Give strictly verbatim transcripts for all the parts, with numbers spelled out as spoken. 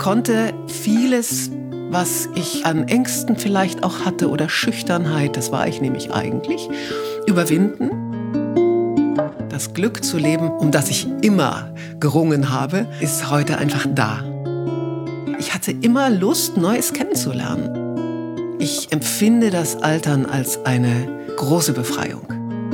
konnte vieles, was ich an Ängsten vielleicht auch hatte oder Schüchternheit, das war ich nämlich eigentlich, überwinden. Das Glück zu leben, um das ich immer gerungen habe, ist heute einfach da. Ich hatte immer Lust, Neues kennenzulernen. Ich empfinde das Altern als eine große Befreiung.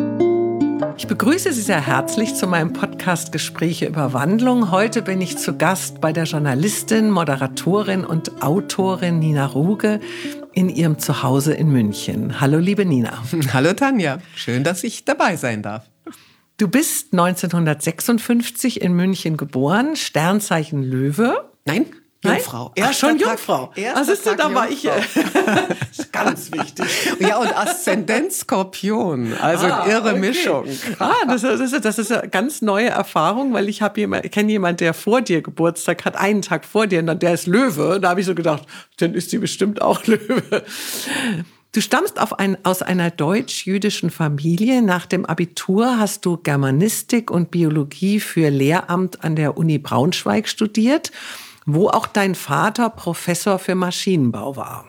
Ich begrüße Sie sehr herzlich zu meinem Podcast Gespräche über Wandlung. Heute bin ich zu Gast bei der Journalistin, Moderatorin und Autorin Nina Ruge in ihrem Zuhause in München. Hallo, liebe Nina. Hallo, Tanja. Schön, dass ich dabei sein darf. Du bist neunzehnhundertsechsundfünfzig in München geboren, Sternzeichen Löwe. Nein, Jungfrau. Ach, schon Tag, Jungfrau. Was ist denn, da war ich das ist ganz wichtig. Ja, und Aszendent Skorpion, also ah, irre okay. Mischung. Ah, das, das, ist, das ist eine ganz neue Erfahrung, weil ich, ich kenne jemanden, der vor dir Geburtstag hat, einen Tag vor dir, und der ist Löwe. Da habe ich so gedacht, dann ist die bestimmt auch Löwe. Du stammst auf ein, aus einer deutsch-jüdischen Familie. Nach dem Abitur hast du Germanistik und Biologie für Lehramt an der Uni Braunschweig studiert, wo auch dein Vater Professor für Maschinenbau war.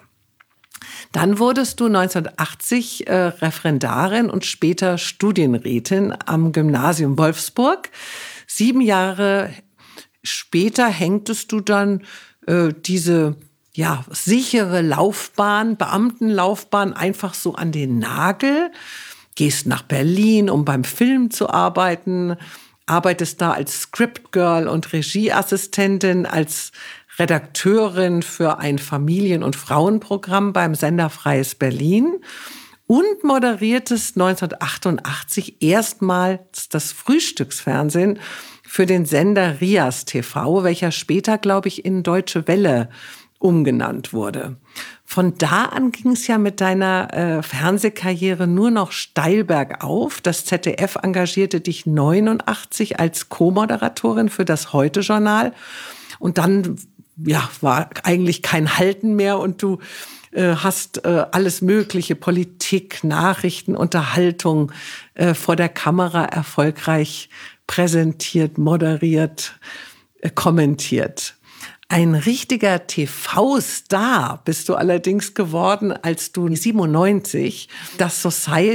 Dann wurdest du neunzehnhundertachtzig äh, Referendarin und später Studienrätin am Gymnasium Wolfsburg. Sieben Jahre später hängtest du dann äh, diese ja, sichere Laufbahn, Beamtenlaufbahn einfach so an den Nagel. Gehst nach Berlin, um beim Film zu arbeiten, arbeitest da als Scriptgirl und Regieassistentin, als Redakteurin für ein Familien- und Frauenprogramm beim Sender Freies Berlin und moderiertest neunzehnhundertachtundachtzig erstmals das Frühstücksfernsehen für den Sender Rias T V, welcher später, glaube ich, in Deutsche Welle umgenannt wurde. Von da an ging es ja mit deiner äh, Fernsehkarriere nur noch steil bergauf. Das Z D F engagierte dich neunundachtzig als Co-Moderatorin für das Heute-Journal. Und dann ja, war eigentlich kein Halten mehr und du äh, hast äh, alles Mögliche, Politik, Nachrichten, Unterhaltung äh, vor der Kamera erfolgreich präsentiert, moderiert, äh, kommentiert. Ein richtiger T V-Star bist du allerdings geworden, als du siebenundneunzig das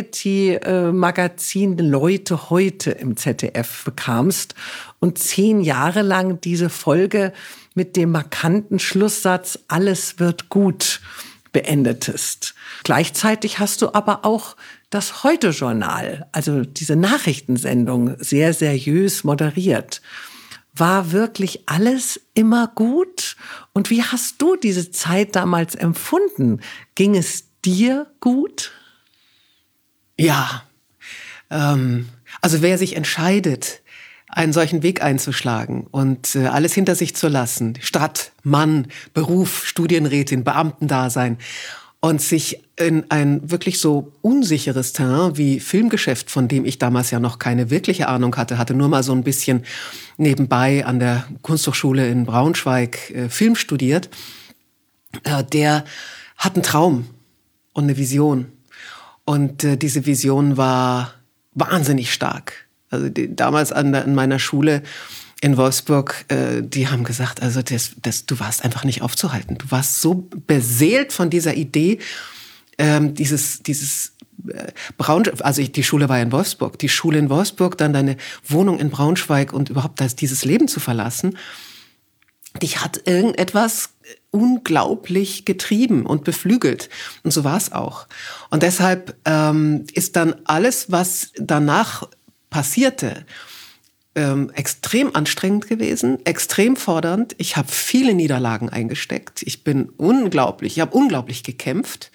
Society-Magazin Leute heute im Z D F bekamst und zehn Jahre lang diese Folge mit dem markanten Schlusssatz "Alles wird gut" beendetest. Gleichzeitig hast du aber auch das Heute-Journal, also diese Nachrichtensendung, sehr seriös moderiert. War wirklich alles immer gut? Und wie hast du diese Zeit damals empfunden? Ging es dir gut? Ja, ähm, also wer sich entscheidet, einen solchen Weg einzuschlagen und äh, alles hinter sich zu lassen, Stadt, Mann, Beruf, Studienrätin, Beamtendasein, und sich in ein wirklich so unsicheres Terrain wie Filmgeschäft, von dem ich damals ja noch keine wirkliche Ahnung hatte, hatte nur mal so ein bisschen nebenbei an der Kunsthochschule in Braunschweig äh, Film studiert, äh, der hat einen Traum und eine Vision. Und äh, diese Vision war wahnsinnig stark. Also die, damals an, der, an meiner Schule in Wolfsburg, äh, die haben gesagt, also das, das, du warst einfach nicht aufzuhalten. Du warst so beseelt von dieser Idee, ähm, dieses, dieses äh, Braun, also ich, die Schule war in Wolfsburg, die Schule in Wolfsburg, dann deine Wohnung in Braunschweig und überhaupt das, dieses Leben zu verlassen. Dich hat irgendetwas unglaublich getrieben und beflügelt. Und so war es auch. Und deshalb ähm, ist dann alles, was danach passierte, Ähm, extrem anstrengend gewesen, extrem fordernd. Ich habe viele Niederlagen eingesteckt. Ich bin unglaublich, ich habe unglaublich gekämpft.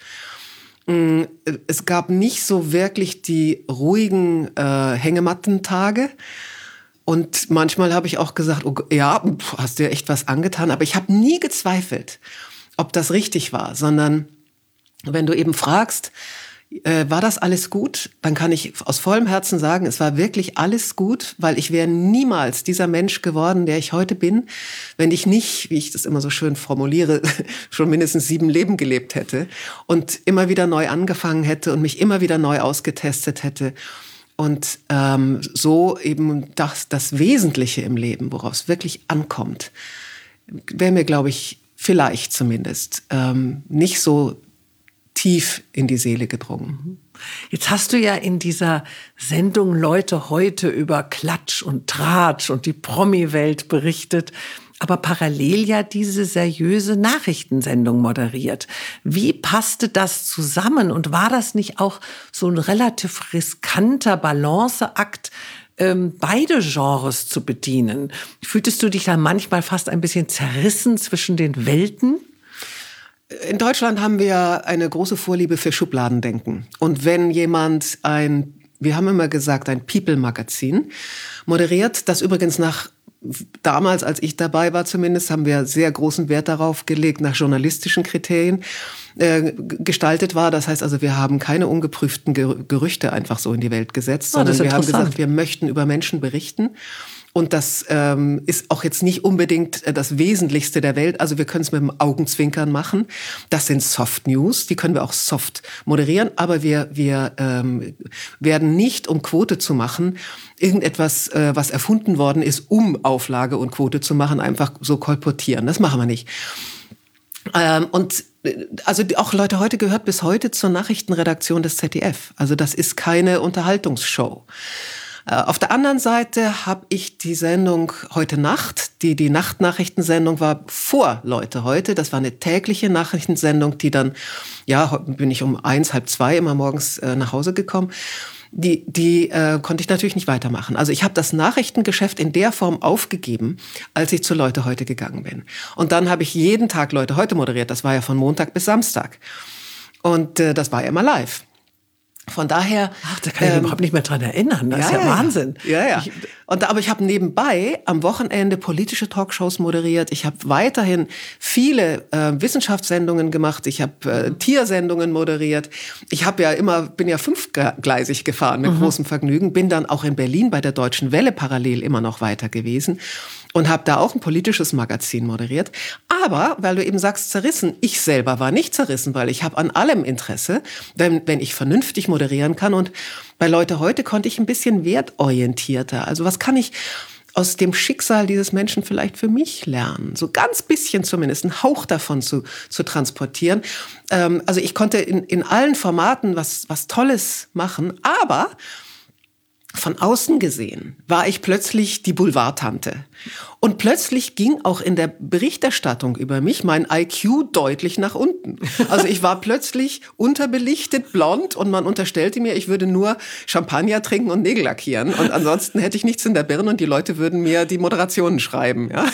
Es gab nicht so wirklich die ruhigen äh, Hängematten-Tage. Und manchmal habe ich auch gesagt, oh, ja, hast dir echt was angetan. Aber ich habe nie gezweifelt, ob das richtig war, sondern wenn du eben fragst, Äh, war das alles gut? Dann kann ich aus vollem Herzen sagen, es war wirklich alles gut, weil ich wäre niemals dieser Mensch geworden, der ich heute bin, wenn ich nicht, wie ich das immer so schön formuliere, schon mindestens sieben Leben gelebt hätte und immer wieder neu angefangen hätte und mich immer wieder neu ausgetestet hätte. Und ähm, so eben das, das Wesentliche im Leben, worauf es wirklich ankommt, wäre mir, glaube ich, vielleicht zumindest ähm, nicht so tief in die Seele gedrungen. Jetzt hast du ja in dieser Sendung Leute heute über Klatsch und Tratsch und die Promi-Welt berichtet, aber parallel ja diese seriöse Nachrichtensendung moderiert. Wie passte das zusammen und war das nicht auch so ein relativ riskanter Balanceakt, ähm, beide Genres zu bedienen? Fühltest du dich da manchmal fast ein bisschen zerrissen zwischen den Welten? In Deutschland haben wir eine große Vorliebe für Schubladendenken. Und wenn jemand ein, wir haben immer gesagt, ein People-Magazin moderiert, das übrigens nach, damals, als ich dabei war zumindest, haben wir sehr großen Wert darauf gelegt, nach journalistischen Kriterien äh, gestaltet war. Das heißt also, wir haben keine ungeprüften Gerüchte einfach so in die Welt gesetzt, Oh, sondern wir haben gesagt, wir möchten über Menschen berichten. Und das ähm, ist auch jetzt nicht unbedingt das Wesentlichste der Welt. Also wir können es mit dem Augenzwinkern machen. Das sind Soft News, die können wir auch soft moderieren. Aber wir, wir ähm, werden nicht, um Quote zu machen, irgendetwas, äh, was erfunden worden ist, um Auflage und Quote zu machen, einfach so kolportieren. Das machen wir nicht. Ähm, und also auch Leute heute gehört bis heute zur Nachrichtenredaktion des Z D F. Also das ist keine Unterhaltungsshow. Auf der anderen Seite habe ich die Sendung Heute Nacht, die die Nachtnachrichtensendung war vor Leute heute. Das war eine tägliche Nachrichtensendung, die dann, ja, bin ich um eins, halb zwei immer morgens äh, nach Hause gekommen. Die, die äh, konnte ich natürlich nicht weitermachen. Also ich habe das Nachrichtengeschäft in der Form aufgegeben, als ich zu Leute heute gegangen bin. Und dann habe ich jeden Tag Leute heute moderiert. Das war ja von Montag bis Samstag. Und äh, das war ja immer live. Von daher... Ach, da kann ich ähm, mich überhaupt nicht mehr dran erinnern. Das ja, ist ja, ja Wahnsinn. Ja, ja. Ich, und, aber ich habe nebenbei am Wochenende politische Talkshows moderiert. Ich habe weiterhin viele äh, Wissenschaftssendungen gemacht. Ich habe äh, Tiersendungen moderiert. Ich habe ja immer, bin ja fünfgleisig gefahren mit mhm. großem Vergnügen. Bin dann auch in Berlin bei der Deutschen Welle parallel immer noch weiter gewesen. Und habe da auch ein politisches Magazin moderiert. Aber, weil du eben sagst, zerrissen, ich selber war nicht zerrissen, weil ich habe an allem Interesse, wenn, wenn ich vernünftig moderieren kann. Und bei Leute heute konnte ich ein bisschen wertorientierter. Also was kann ich aus dem Schicksal dieses Menschen vielleicht für mich lernen? So ganz bisschen zumindest, einen Hauch davon zu, zu transportieren. Ähm, also ich konnte in, in allen Formaten was, was Tolles machen, aber... Von außen gesehen war ich plötzlich die Boulevardtante. Und plötzlich ging auch in der Berichterstattung über mich mein I Q deutlich nach unten. Also ich war plötzlich unterbelichtet, blond und man unterstellte mir, ich würde nur Champagner trinken und Nägel lackieren. Und ansonsten hätte ich nichts in der Birne und die Leute würden mir die Moderationen schreiben. Ja?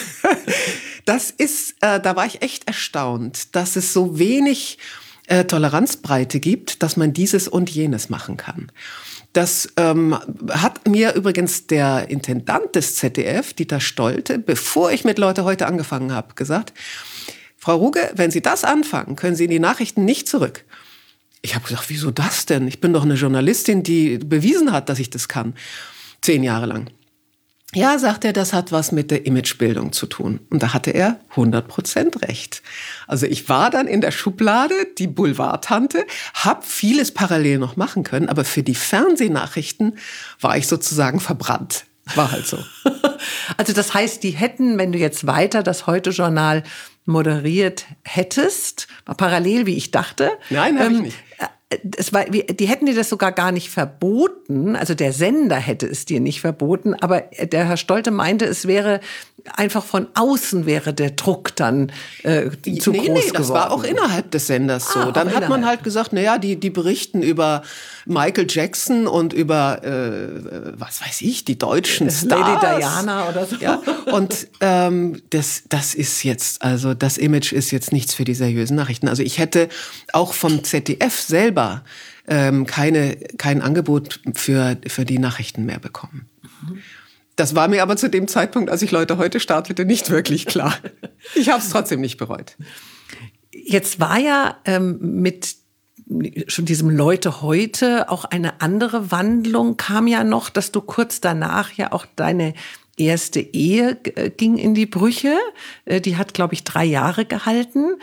Das ist, äh, da war ich echt erstaunt, dass es so wenig äh, Toleranzbreite gibt, dass man dieses und jenes machen kann. Das ähm, hat mir übrigens der Intendant des Z D F, Dieter Stolte, bevor ich mit Leute heute angefangen habe, gesagt, Frau Ruge, wenn Sie das anfangen, können Sie in die Nachrichten nicht zurück. Ich habe gesagt, wieso das denn? Ich bin doch eine Journalistin, die bewiesen hat, dass ich das kann. Zehn Jahre lang. Ja, sagt er, das hat was mit der Imagebildung zu tun. Und da hatte er hundert Prozent recht. Also ich war dann in der Schublade, die Boulevardtante, habe vieles parallel noch machen können, aber für die Fernsehnachrichten war ich sozusagen verbrannt. War halt so. Also das heißt, die hätten, wenn du jetzt weiter das Heute-Journal moderiert hättest, parallel, wie ich dachte. Nein, habe ähm, ich nicht. Es war, die hätten dir das sogar gar nicht verboten, also der Sender hätte es dir nicht verboten, aber der Herr Stolte meinte, es wäre einfach von außen wäre der Druck dann äh, zu nee, groß nee, geworden. Das war auch innerhalb des Senders so. Ah, dann hat innerhalb. man halt gesagt, naja, die, die berichten über Michael Jackson und über, äh, was weiß ich, die deutschen Stars. Lady Diana oder so. Ja, und ähm, das, das ist jetzt, also das Image ist jetzt nichts für die seriösen Nachrichten. Also ich hätte auch vom Z D F selber ähm, keine, kein Angebot für, für die Nachrichten mehr bekommen. Mhm. Das war mir aber zu dem Zeitpunkt, als ich Leute heute startete, nicht wirklich klar. Ich habe es trotzdem nicht bereut. Jetzt war ja ähm, mit schon diesem Leute heute auch eine andere Wandlung, kam ja noch, dass du kurz danach ja auch deine erste Ehe g- ging in die Brüche. Die hat, glaube ich, drei Jahre gehalten.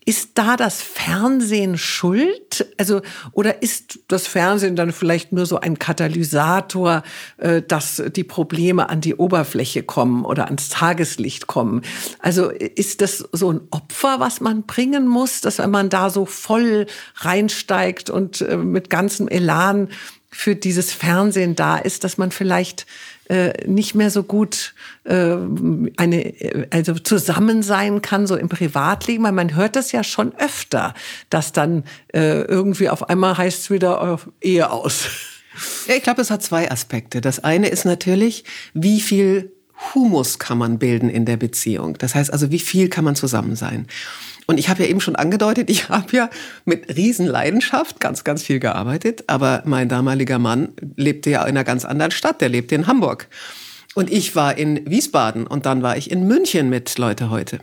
Ist da das Fernsehen schuld? Also, oder ist das Fernsehen dann vielleicht nur so ein Katalysator, äh, dass die Probleme an die Oberfläche kommen oder ans Tageslicht kommen? Also, ist das so ein Opfer, was man bringen muss, dass wenn man da so voll reinsteigt und äh, mit ganzem Elan für dieses Fernsehen da ist, dass man vielleicht äh, nicht mehr so gut äh, eine also zusammen sein kann, so im Privatleben, weil man hört das ja schon öfter, dass dann äh, irgendwie auf einmal heißt es wieder äh, Ehe aus. Ja, ich glaube, es hat zwei Aspekte. Das eine ist natürlich, wie viel Humus kann man bilden in der Beziehung. Das heißt also, wie viel kann man zusammen sein? Und ich habe ja eben schon angedeutet, ich habe ja mit Riesenleidenschaft ganz, ganz viel gearbeitet. Aber mein damaliger Mann lebte ja in einer ganz anderen Stadt. Der lebte in Hamburg. Und ich war in Wiesbaden und dann war ich in München mit Leute heute.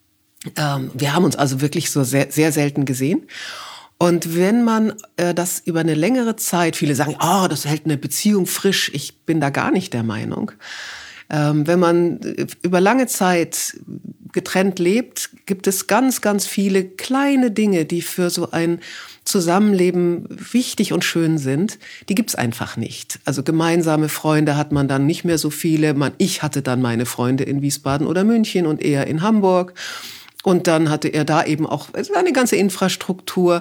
Ähm, wir haben uns also wirklich so sehr, sehr selten gesehen. Und wenn man äh, das über eine längere Zeit, viele sagen, oh, das hält eine Beziehung frisch. Ich bin da gar nicht der Meinung. Ähm, wenn man über lange Zeit getrennt lebt, gibt es ganz, ganz viele kleine Dinge, die für so ein Zusammenleben wichtig und schön sind. Die gibt's einfach nicht. Also gemeinsame Freunde hat man dann nicht mehr so viele. Man, ich hatte dann meine Freunde in Wiesbaden oder München und er in Hamburg. Und dann hatte er da eben auch eine ganze Infrastruktur.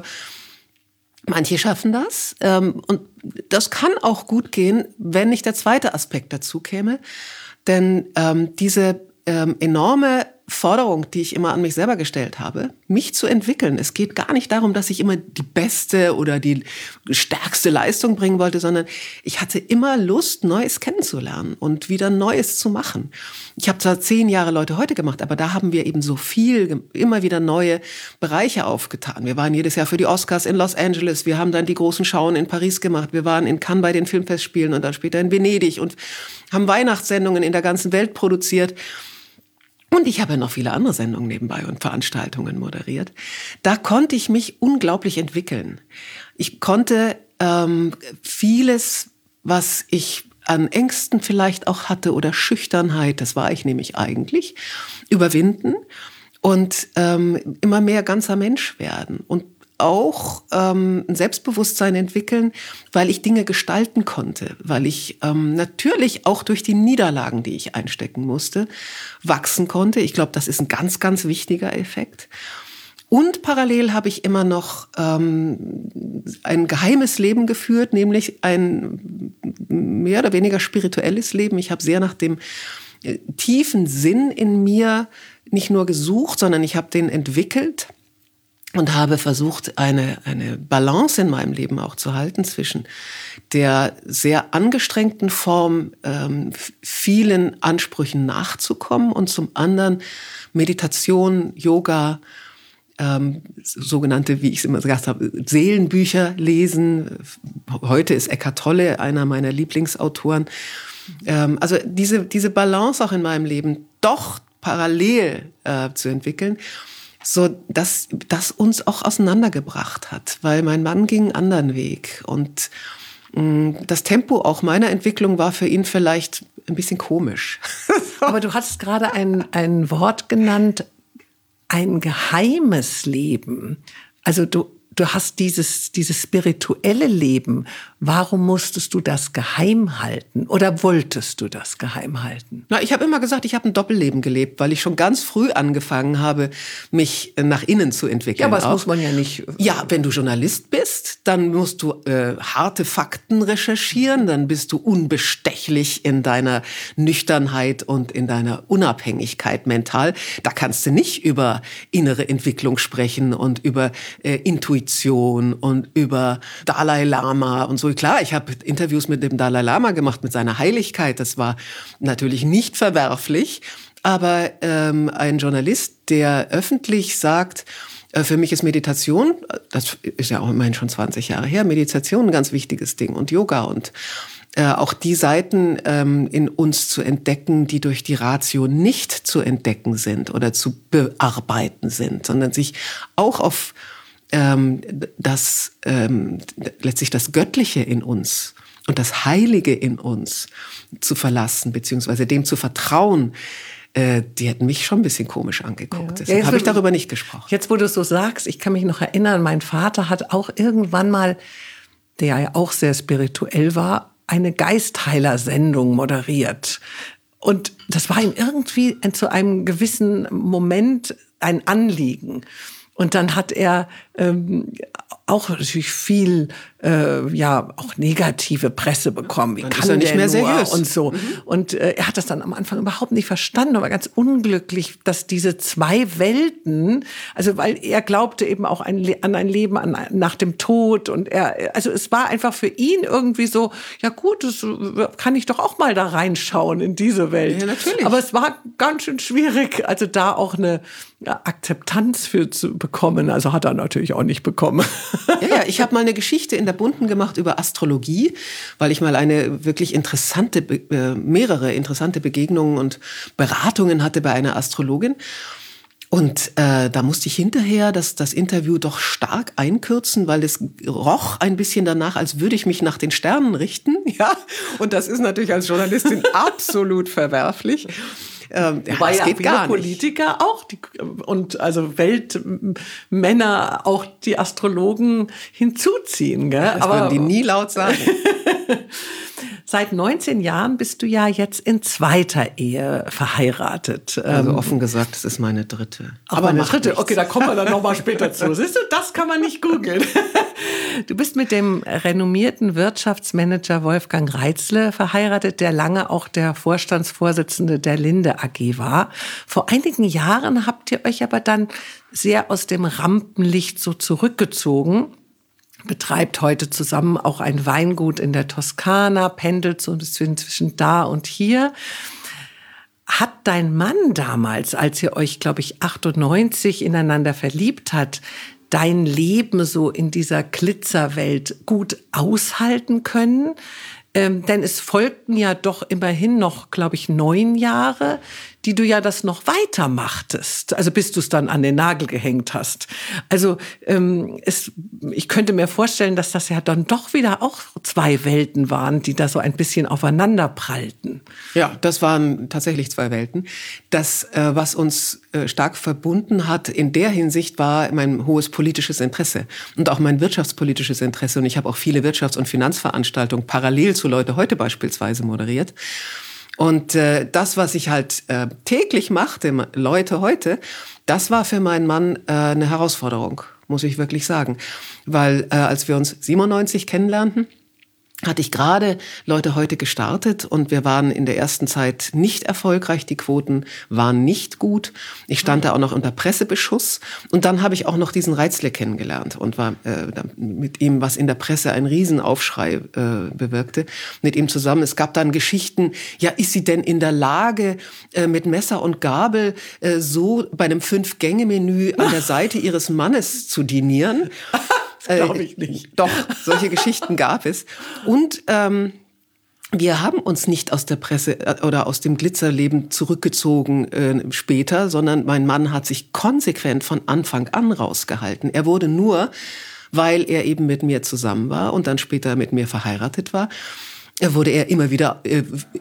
Manche schaffen das. Ähm, und das kann auch gut gehen, wenn nicht der zweite Aspekt dazu käme. Denn ähm, diese ähm, enorme Forderung, die ich immer an mich selber gestellt habe, mich zu entwickeln. Es geht gar nicht darum, dass ich immer die beste oder die stärkste Leistung bringen wollte, sondern ich hatte immer Lust, Neues kennenzulernen und wieder Neues zu machen. Ich habe zwar zehn Jahre Leute heute gemacht, aber da haben wir eben so viel, immer wieder neue Bereiche aufgetan. Wir waren jedes Jahr für die Oscars in Los Angeles, wir haben dann die großen Schauen in Paris gemacht, wir waren in Cannes bei den Filmfestspielen und dann später in Venedig und haben Weihnachtssendungen in der ganzen Welt produziert. Und ich habe ja noch viele andere Sendungen nebenbei und Veranstaltungen moderiert. Da konnte ich mich unglaublich entwickeln. Ich konnte ähm, vieles, was ich an Ängsten vielleicht auch hatte oder Schüchternheit, das war ich nämlich eigentlich, überwinden und ähm, immer mehr ganzer Mensch werden und auch ähm, ein Selbstbewusstsein entwickeln, weil ich Dinge gestalten konnte, weil ich ähm, natürlich auch durch die Niederlagen, die ich einstecken musste, wachsen konnte. Ich glaube, das ist ein ganz, ganz wichtiger Effekt. Und parallel habe ich immer noch ähm, ein geheimes Leben geführt, nämlich ein mehr oder weniger spirituelles Leben. Ich habe sehr nach dem äh, tiefen Sinn in mir nicht nur gesucht, sondern ich habe den entwickelt. Und habe versucht, eine, eine Balance in meinem Leben auch zu halten zwischen der sehr angestrengten Form, ähm, vielen Ansprüchen nachzukommen und zum anderen Meditation, Yoga, ähm, sogenannte, wie ich es immer gesagt habe, Seelenbücher lesen. Heute ist Eckhart Tolle einer meiner Lieblingsautoren. Ähm, also diese, diese Balance auch in meinem Leben doch parallel äh, zu entwickeln, so dass das uns auch auseinandergebracht hat, weil mein Mann ging einen anderen Weg und mh, das Tempo auch meiner Entwicklung war für ihn vielleicht ein bisschen komisch. Aber du hast gerade ein, ein Wort genannt, ein geheimes Leben. Also du, du hast dieses, dieses spirituelle Leben. Warum musstest du das geheim halten? Oder wolltest du das geheim halten? Na, ich habe immer gesagt, ich habe ein Doppelleben gelebt, weil ich schon ganz früh angefangen habe, mich nach innen zu entwickeln. Ja, aber das auch. muss man ja nicht. Ja, wenn du Journalist bist, dann musst du äh, harte Fakten recherchieren, dann bist du unbestechlich in deiner Nüchternheit und in deiner Unabhängigkeit mental. Da kannst du nicht über innere Entwicklung sprechen und über äh, Intuition und über Dalai Lama und so. Klar, ich habe Interviews mit dem Dalai Lama gemacht, mit seiner Heiligkeit. Das war natürlich nicht verwerflich. Aber ähm, ein Journalist, der öffentlich sagt, äh, für mich ist Meditation, das ist ja auch immerhin schon zwanzig Jahre her, Meditation ein ganz wichtiges Ding und Yoga und äh, auch die Seiten ähm, in uns zu entdecken, die durch die Ratio nicht zu entdecken sind oder zu bearbeiten sind, sondern sich auch auf ähm, das ähm, letztlich das Göttliche in uns und das Heilige in uns zu verlassen, beziehungsweise dem zu vertrauen. äh, die hätten mich schon ein bisschen komisch angeguckt. Ja. Deshalb Ja, habe ich darüber nicht gesprochen. Jetzt, wo du es so sagst, ich kann mich noch erinnern, mein Vater hat auch irgendwann mal, der ja auch sehr spirituell war, eine Geistheiler-Sendung moderiert. Und das war ihm irgendwie zu einem gewissen Moment ein Anliegen. Und dann hat er ähm, auch natürlich viel, äh, ja, auch negative Presse bekommen. Wie dann kann ist er nicht der mehr nur? seriös. Und so. Mhm. Und äh, er hat das dann am Anfang überhaupt nicht verstanden, aber ganz unglücklich, dass diese zwei Welten, also weil er glaubte eben auch ein, an ein Leben an, nach dem Tod. Und er, also es war einfach für ihn irgendwie so, ja gut, das kann ich doch auch mal da reinschauen in diese Welt. Ja, natürlich. Aber es war ganz schön schwierig, also da auch eine ja, Akzeptanz für zu bekommen. Also hat er natürlich auch nicht bekommen. Ja, ja, ich habe mal eine Geschichte in der Bunten gemacht über Astrologie, weil ich mal eine wirklich interessante, äh, mehrere interessante Begegnungen und Beratungen hatte bei einer Astrologin. Und äh, da musste ich hinterher das, das Interview doch stark einkürzen, weil es roch ein bisschen danach, als würde ich mich nach den Sternen richten. Ja, und das ist natürlich als Journalistin absolut verwerflich. Ähm, ja, Weil das ja geht viele gar nicht. Politiker auch die, und also Weltmänner auch die Astrologen hinzuziehen, gell? Das Aber würden die nie laut sagen. Seit neunzehn Jahren bist du ja jetzt in zweiter Ehe verheiratet. Also Ähm, offen gesagt, das ist meine dritte. Aber eine macht dritte, nichts. okay, da kommen wir dann nochmal später zu. Siehst du, das kann man nicht googeln. Du bist mit dem renommierten Wirtschaftsmanager Wolfgang Reitzle verheiratet, der lange auch der Vorstandsvorsitzende der Linde A G war. Vor einigen Jahren habt ihr euch aber dann sehr aus dem Rampenlicht so zurückgezogen. Betreibt heute zusammen auch ein Weingut in der Toskana, pendelt so ein bisschen zwischen da und hier. Hat dein Mann damals, als ihr euch, glaube ich, achtundneunzig ineinander verliebt hat, dein Leben so in dieser Glitzerwelt gut aushalten können? Ähm, denn es folgten ja doch immerhin noch, glaube ich, neun Jahre, die du ja das noch weitermachtest, also bis du es dann an den Nagel gehängt hast. Also ähm, es, ich könnte mir vorstellen, dass das ja dann doch wieder auch zwei Welten waren, die da so ein bisschen aufeinander prallten. Ja, das waren tatsächlich zwei Welten. Das, äh, was uns äh, stark verbunden hat in der Hinsicht, war mein hohes politisches Interesse und auch mein wirtschaftspolitisches Interesse. Und ich habe auch viele Wirtschafts- und Finanzveranstaltungen parallel zu Leute heute beispielsweise moderiert. Und äh, das, was ich halt äh, täglich machte, Leute heute, das war für meinen Mann äh, eine Herausforderung, muss ich wirklich sagen. Weil äh, als wir uns siebenundneunzig kennenlernten, hatte ich gerade Leute heute gestartet und wir waren in der ersten Zeit nicht erfolgreich. Die Quoten waren nicht gut. Ich stand da auch noch unter Pressebeschuss. Und dann habe ich auch noch diesen Reitzle kennengelernt und war äh, mit ihm, was in der Presse einen Riesenaufschrei äh, bewirkte, mit ihm zusammen. Es gab dann Geschichten, ja, ist sie denn in der Lage, äh, mit Messer und Gabel äh, so bei einem Fünf-Gänge-Menü an der Seite ihres Mannes zu dinieren? Glaube ich nicht. Doch, solche Geschichten gab es. Und ähm, wir haben uns nicht aus der Presse oder aus dem Glitzerleben zurückgezogen äh, später, sondern mein Mann hat sich konsequent von Anfang an rausgehalten. Er wurde nur, weil er eben mit mir zusammen war und dann später mit mir verheiratet war, wurde er immer wieder äh,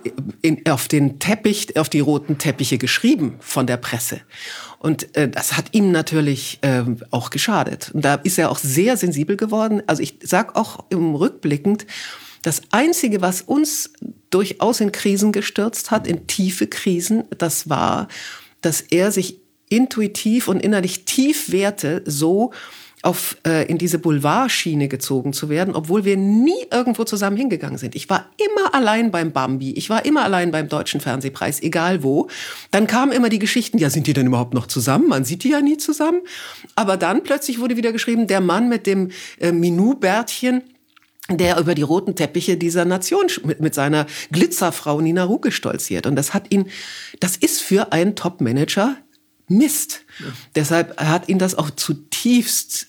in, auf den Teppich, auf die roten Teppiche geschrieben von der Presse. Und äh, das hat ihm natürlich äh, auch geschadet. Und da ist er auch sehr sensibel geworden. Also ich sag auch im Rückblickend, das Einzige, was uns durchaus in Krisen gestürzt hat, in tiefe Krisen, das war, dass er sich intuitiv und innerlich tief wehrte, so auf äh, in diese Boulevardschiene gezogen zu werden, obwohl wir nie irgendwo zusammen hingegangen sind. Ich war immer allein beim Bambi, ich war immer allein beim Deutschen Fernsehpreis, egal wo. Dann kamen immer die Geschichten, ja, sind die denn überhaupt noch zusammen? Man sieht die ja nie zusammen. Aber dann plötzlich wurde wieder geschrieben, der Mann mit dem äh, Minou-Bärtchen, der über die roten Teppiche dieser Nation mit, mit seiner Glitzerfrau Nina Ruge stolziert. Und das hat ihn, das ist für einen Top-Manager Mist. Ja. Deshalb hat ihn das auch zutiefst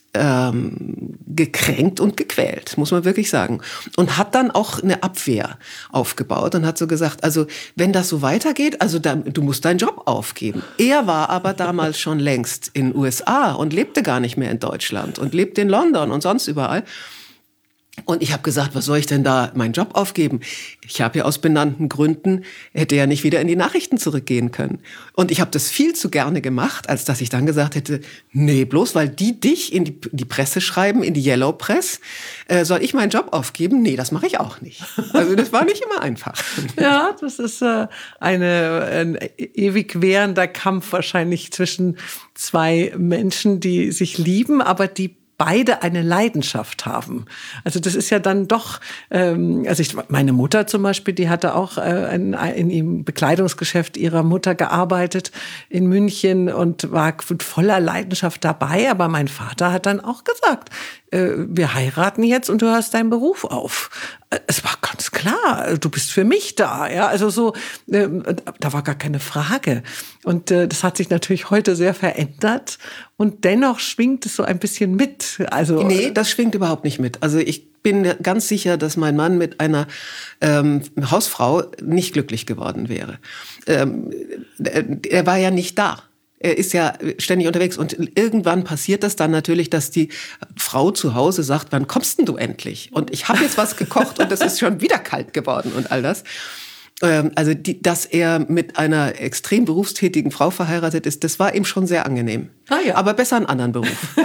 ähm, gekränkt und gequält, muss man wirklich sagen. Und hat dann auch eine Abwehr aufgebaut und hat so gesagt, also wenn das so weitergeht, also da, du musst deinen Job aufgeben. Er war aber damals schon längst in U S A und lebte gar nicht mehr in Deutschland und lebte in London und sonst überall. Und ich habe gesagt, was soll ich denn da meinen Job aufgeben? Ich habe ja aus benannten Gründen, hätte ja nicht wieder in die Nachrichten zurückgehen können. Und ich habe das viel zu gerne gemacht, als dass ich dann gesagt hätte, nee, bloß weil die dich in die, die Presse schreiben, in die Yellow Press, äh, soll ich meinen Job aufgeben? Nee, das mache ich auch nicht. Also das war nicht immer einfach. Ja, das ist äh, eine, ein ewig währender Kampf wahrscheinlich zwischen zwei Menschen, die sich lieben, aber die beide eine Leidenschaft haben. Also das ist ja dann doch, ähm, also ich, meine Mutter zum Beispiel, die hatte auch äh, in, in im Bekleidungsgeschäft ihrer Mutter gearbeitet in München und war voller Leidenschaft dabei. Aber mein Vater hat dann auch gesagt, äh, wir heiraten jetzt und du hörst deinen Beruf auf. Es war ganz klar, du bist für mich da. Ja, also so, äh, da war gar keine Frage. Und äh, das hat sich natürlich heute sehr verändert. Und dennoch schwingt es so ein bisschen mit. Also nee, das schwingt überhaupt nicht mit. Also ich bin ganz sicher, dass mein Mann mit einer ähm, Hausfrau nicht glücklich geworden wäre. Ähm, er war ja nicht da. Er ist ja ständig unterwegs und irgendwann passiert das dann natürlich, dass die Frau zu Hause sagt, wann kommst denn du endlich? Und ich habe jetzt was gekocht und es ist schon wieder kalt geworden und all das. Also, die, dass er mit einer extrem berufstätigen Frau verheiratet ist, das war ihm schon sehr angenehm. Ah, ja. Aber besser einen anderen Beruf.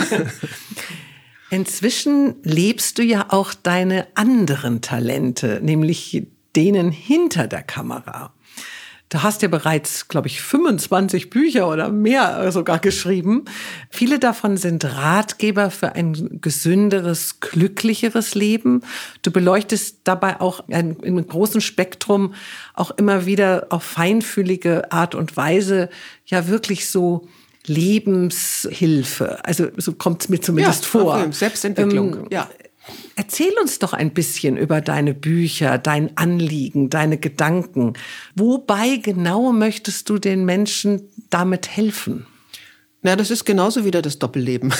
Inzwischen lebst du ja auch deine anderen Talente, nämlich denen hinter der Kamera. Du hast ja bereits, glaube ich, fünfundzwanzig Bücher oder mehr sogar geschrieben. Viele davon sind Ratgeber für ein gesünderes, glücklicheres Leben. Du beleuchtest dabei auch in einem großen Spektrum auch immer wieder auf feinfühlige Art und Weise ja wirklich so Lebenshilfe. Also so kommt es mir zumindest ja, vor. Okay. Selbstentwicklung, ähm, ja. Erzähl uns doch ein bisschen über deine Bücher, dein Anliegen, deine Gedanken. Wobei genau möchtest du den Menschen damit helfen? Na, das ist genauso wieder das Doppelleben.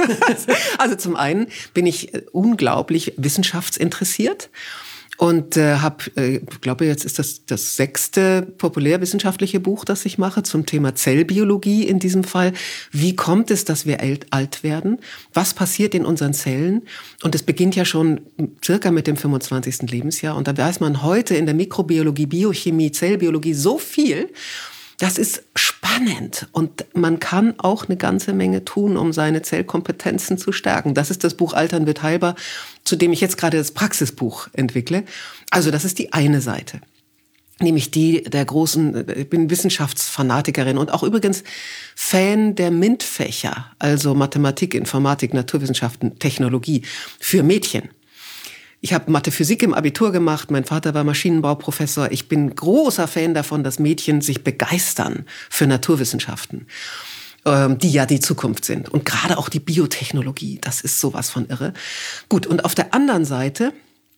Also zum einen bin ich unglaublich wissenschaftsinteressiert und äh, habe, äh, glaube jetzt ist das das sechste populärwissenschaftliche Buch, das ich mache zum Thema Zellbiologie in diesem Fall. Wie kommt es, dass wir alt werden? Was passiert in unseren Zellen? Und es beginnt ja schon circa mit dem fünfundzwanzigsten Lebensjahr. Und da weiß man heute in der Mikrobiologie, Biochemie, Zellbiologie so viel. Das ist spannend und man kann auch eine ganze Menge tun, um seine Zellkompetenzen zu stärken. Das ist das Buch Altern wird heilbar, zu dem ich jetzt gerade das Praxisbuch entwickle. Also das ist die eine Seite, nämlich die der großen, ich bin Wissenschaftsfanatikerin und auch übrigens Fan der MINT-Fächer, also Mathematik, Informatik, Naturwissenschaften, Technologie für Mädchen. Ich habe Mathe, Physik im Abitur gemacht, mein Vater war Maschinenbauprofessor. Ich bin großer Fan davon, dass Mädchen sich begeistern für Naturwissenschaften, die ja die Zukunft sind. Und gerade auch die Biotechnologie, das ist sowas von irre. Gut, und auf der anderen Seite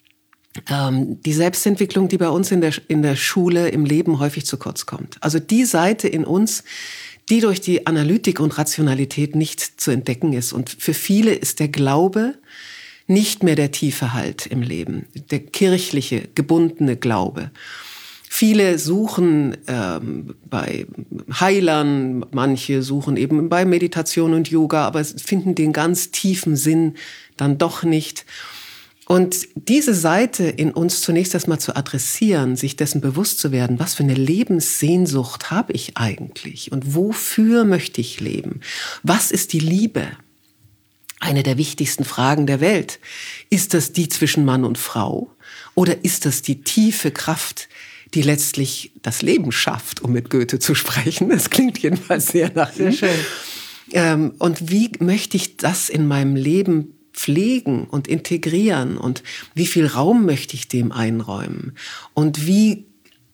ähm, die Selbstentwicklung, die bei uns in der, in der Schule, im Leben häufig zu kurz kommt. Also die Seite in uns, die durch die Analytik und Rationalität nicht zu entdecken ist. Und für viele ist der Glaube nicht mehr der tiefe Halt im Leben, der kirchliche, gebundene Glaube. Viele suchen ähm, bei Heilern, manche suchen eben bei Meditation und Yoga, aber finden den ganz tiefen Sinn dann doch nicht. Und diese Seite in uns zunächst erstmal zu adressieren, sich dessen bewusst zu werden, was für eine Lebenssehnsucht habe ich eigentlich und wofür möchte ich leben? Was ist die Liebe? Eine der wichtigsten Fragen der Welt. Ist das die zwischen Mann und Frau? Oder ist das die tiefe Kraft, die letztlich das Leben schafft, um mit Goethe zu sprechen? Das klingt jedenfalls sehr nach ihm. Sehr schön. Ähm, und wie möchte ich das in meinem Leben pflegen und integrieren? Und wie viel Raum möchte ich dem einräumen? Und wie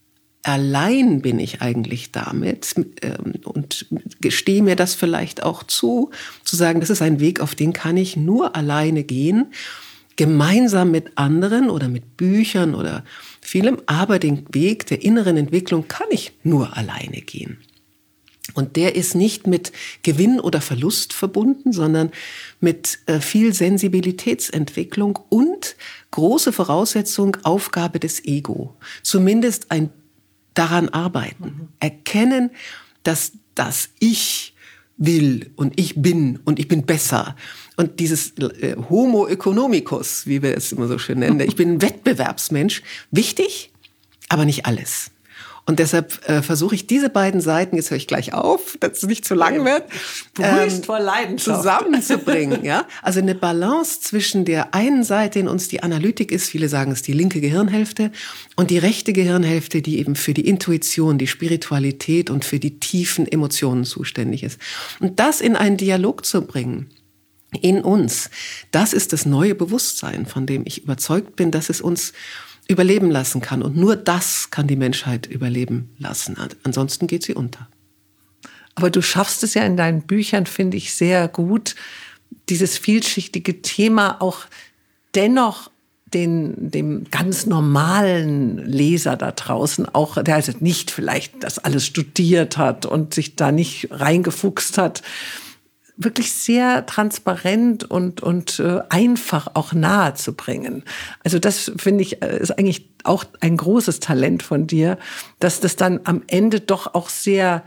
allein bin ich eigentlich damit ähm, und gestehe mir das vielleicht auch zu, zu sagen, das ist ein Weg, auf den kann ich nur alleine gehen, gemeinsam mit anderen oder mit Büchern oder vielem, aber den Weg der inneren Entwicklung kann ich nur alleine gehen. Und der ist nicht mit Gewinn oder Verlust verbunden, sondern mit äh, viel Sensibilitätsentwicklung und große Voraussetzung, Aufgabe des Ego. Zumindest ein daran arbeiten, mhm. erkennen, dass das Ich will und ich bin und ich bin besser. Und dieses äh, Homo economicus, wie wir es immer so schön nennen, ich bin ein Wettbewerbsmensch, wichtig, aber nicht alles. Und deshalb äh, versuche ich diese beiden Seiten, jetzt höre ich gleich auf, dass es nicht zu lang wird, ähm, vor Leidenschaft zusammenzubringen. Ja? Also eine Balance zwischen der einen Seite in uns, die Analytik ist, viele sagen es die linke Gehirnhälfte, und die rechte Gehirnhälfte, die eben für die Intuition, die Spiritualität und für die tiefen Emotionen zuständig ist. Und das in einen Dialog zu bringen, in uns, das ist das neue Bewusstsein, von dem ich überzeugt bin, dass es uns überleben lassen kann. Und nur das kann die Menschheit überleben lassen. Ansonsten geht sie unter. Aber du schaffst es ja in deinen Büchern, finde ich, sehr gut, dieses vielschichtige Thema auch dennoch den, dem ganz normalen Leser da draußen, auch der also nicht vielleicht das alles studiert hat und sich da nicht reingefuchst hat, wirklich sehr transparent und, und äh, einfach auch nahe zu bringen. Also das, finde ich, ist eigentlich auch ein großes Talent von dir, dass das dann am Ende doch auch sehr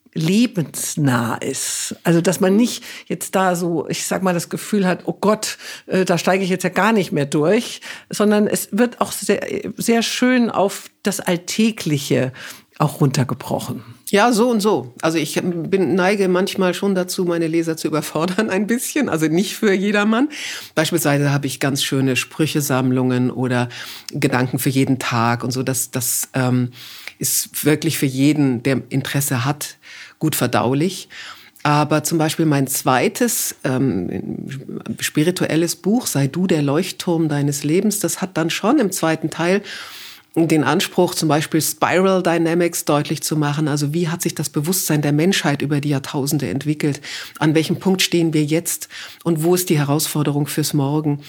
lebensnah ist. Also dass man nicht jetzt da so, ich sag mal, das Gefühl hat, oh Gott, äh, da steige ich jetzt ja gar nicht mehr durch, sondern es wird auch sehr, sehr schön auf das Alltägliche auch runtergebrochen. Ja, so und so. Also ich bin, neige manchmal schon dazu, meine Leser zu überfordern ein bisschen. Also nicht für jedermann. Beispielsweise habe ich ganz schöne Sprüchesammlungen oder Gedanken für jeden Tag und so. Das, das ähm, ist wirklich für jeden, der Interesse hat, gut verdaulich. Aber zum Beispiel mein zweites ähm, spirituelles Buch, Sei du der Leuchtturm deines Lebens, das hat dann schon im zweiten Teil den Anspruch, zum Beispiel Spiral Dynamics deutlich zu machen. Also wie hat sich das Bewusstsein der Menschheit über die Jahrtausende entwickelt? An welchem Punkt stehen wir jetzt? Und wo ist die Herausforderung fürs Morgen?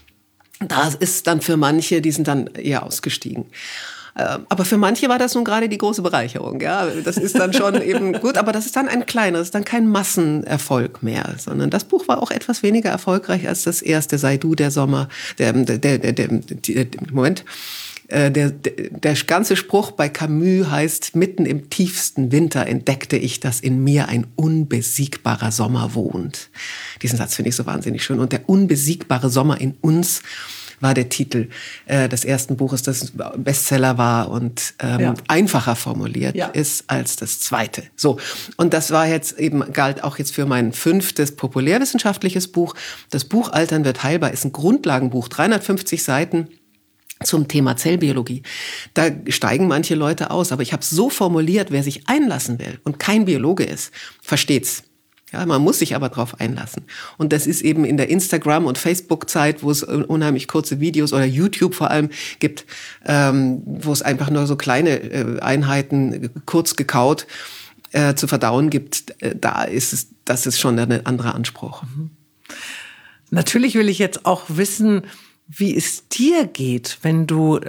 Das ist dann für manche, die sind dann eher ausgestiegen. Aber für manche war das nun gerade die große Bereicherung. Ja, das ist dann schon eben gut, aber das ist dann ein kleiner, das ist dann kein Massenerfolg mehr, sondern das Buch war auch etwas weniger erfolgreich als das erste, Sei du der Sommer, der, der, der, der, der, der Moment. Der, der, der ganze Spruch bei Camus heißt, mitten im tiefsten Winter entdeckte ich, dass in mir ein unbesiegbarer Sommer wohnt. Diesen Satz finde ich so wahnsinnig schön. Und der unbesiegbare Sommer in uns war der Titel äh, des ersten Buches, das Bestseller war und ähm, ja. einfacher formuliert ja. ist als das zweite. So, und das war jetzt eben, galt auch jetzt für mein fünftes populärwissenschaftliches Buch. Das Buch Altern wird heilbar ist ein Grundlagenbuch, dreihundertfünfzig Seiten, zum Thema Zellbiologie. Da steigen manche Leute aus, aber ich habe es so formuliert, wer sich einlassen will und kein Biologe ist, versteht's. Ja, man muss sich aber drauf einlassen. Und das ist eben in der Instagram- und Facebook-Zeit, wo es unheimlich kurze Videos oder YouTube vor allem gibt, ähm, wo es einfach nur so kleine äh, Einheiten kurz gekaut äh, zu verdauen gibt. Äh, da ist es, das ist schon ein anderer Anspruch. Mhm. Natürlich will ich jetzt auch wissen, wie es dir geht, wenn du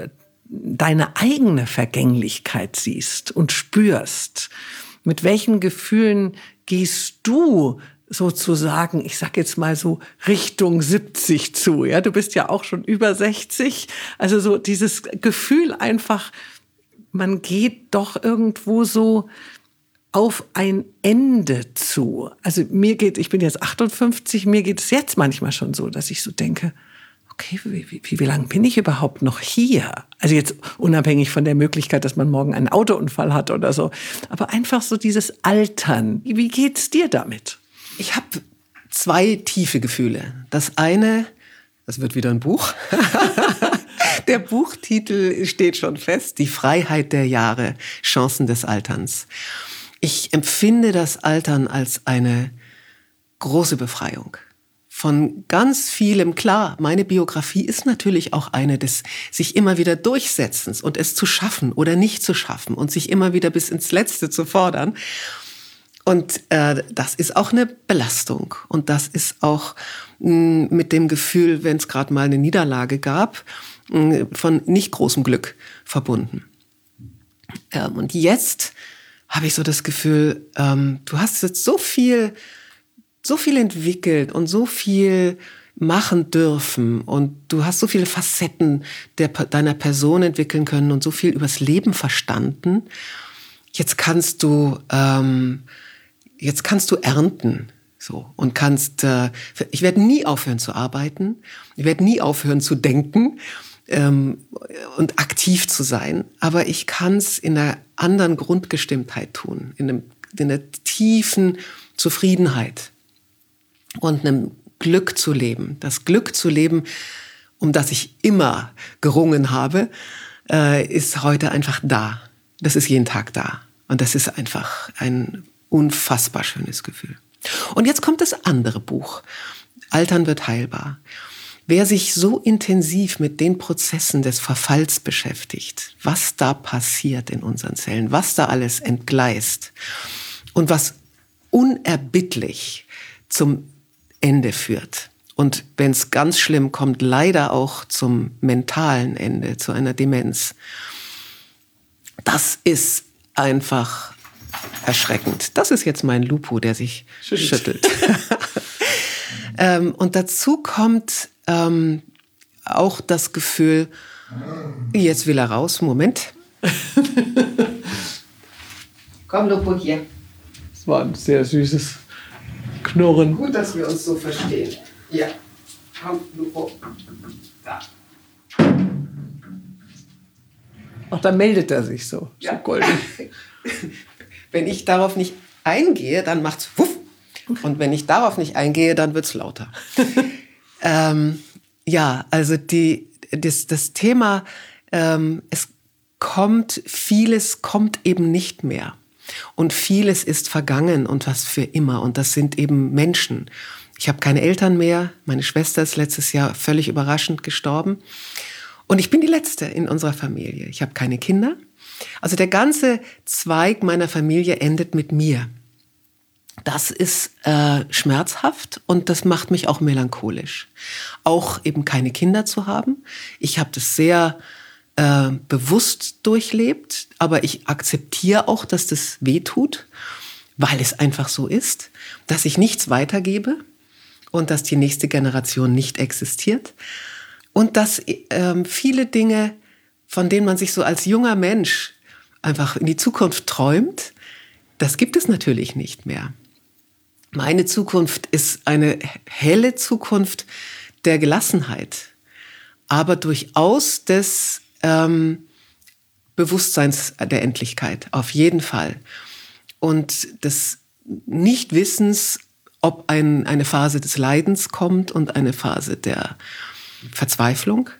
deine eigene Vergänglichkeit siehst und spürst. Mit welchen Gefühlen gehst du sozusagen, ich sag jetzt mal so Richtung siebzig zu? Ja, du bist ja auch schon über sechzig. Also so dieses Gefühl einfach, man geht doch irgendwo so auf ein Ende zu. Also mir geht, ich bin jetzt achtundfünfzig, mir geht es jetzt manchmal schon so, dass ich so denke, okay, wie, wie, wie lange bin ich überhaupt noch hier? Also jetzt unabhängig von der Möglichkeit, dass man morgen einen Autounfall hat oder so. Aber einfach so dieses Altern. Wie geht's dir damit? Ich habe zwei tiefe Gefühle. Das eine, das wird wieder ein Buch. Der Buchtitel steht schon fest. Die Freiheit der Jahre, Chancen des Alterns. Ich empfinde das Altern als eine große Befreiung. Von ganz vielem, klar, meine Biografie ist natürlich auch eine des sich immer wieder Durchsetzens und es zu schaffen oder nicht zu schaffen und sich immer wieder bis ins Letzte zu fordern. Und äh, das ist auch eine Belastung und das ist auch mh, mit dem Gefühl, wenn es gerade mal eine Niederlage gab, mh, von nicht großem Glück verbunden. Ähm, und jetzt habe ich so das Gefühl, ähm, du hast jetzt so viel so viel entwickelt und so viel machen dürfen und du hast so viele Facetten der, deiner Person entwickeln können und so viel übers Leben verstanden. Jetzt kannst du ähm, jetzt kannst du ernten. So, und kannst, äh, ich werde nie aufhören zu arbeiten, ich werde nie aufhören zu denken ähm, und aktiv zu sein, aber ich kann es in einer anderen Grundgestimmtheit tun, in, einem, in einer tiefen Zufriedenheit und einem Glück zu leben. Das Glück zu leben, um das ich immer gerungen habe, äh, ist heute einfach da. Das ist jeden Tag da. Und das ist einfach ein unfassbar schönes Gefühl. Und jetzt kommt das andere Buch. Altern wird heilbar. Wer sich so intensiv mit den Prozessen des Verfalls beschäftigt, was da passiert in unseren Zellen, was da alles entgleist und was unerbittlich zum Ende führt. Und wenn es ganz schlimm kommt, leider auch zum mentalen Ende, zu einer Demenz. Das ist einfach erschreckend. Das ist jetzt mein Lupo, der sich schüttelt. schüttelt. ähm, und dazu kommt ähm, auch das Gefühl, jetzt will er raus, Moment. Komm, Lupo, hier. Das war ein sehr süßes Knurren. Gut, dass wir uns so verstehen. Ja, komm, Lupo. Da. Ach, da meldet er sich so. Ja. So golden. Wenn ich darauf nicht eingehe, dann macht's wuff. Und wenn ich darauf nicht eingehe, dann wird's lauter. ähm, ja, also die, das, das Thema, ähm, es kommt, vieles kommt eben nicht mehr. Und vieles ist vergangen und was für immer. Und das sind eben Menschen. Ich habe keine Eltern mehr. Meine Schwester ist letztes Jahr völlig überraschend gestorben. Und ich bin die Letzte in unserer Familie. Ich habe keine Kinder. Also der ganze Zweig meiner Familie endet mit mir. Das ist äh, schmerzhaft und das macht mich auch melancholisch. Auch eben keine Kinder zu haben. Ich habe das sehr äh, bewusst durchlebt, aber ich akzeptiere auch, dass das wehtut, weil es einfach so ist, dass ich nichts weitergebe und dass die nächste Generation nicht existiert und dass äh, viele Dinge, von denen man sich so als junger Mensch einfach in die Zukunft träumt, das gibt es natürlich nicht mehr. Meine Zukunft ist eine helle Zukunft der Gelassenheit, aber durchaus des ähm, Bewusstseins der Endlichkeit, auf jeden Fall. Und des Nichtwissens, ob ein, eine Phase des Leidens kommt und eine Phase der Verzweiflung.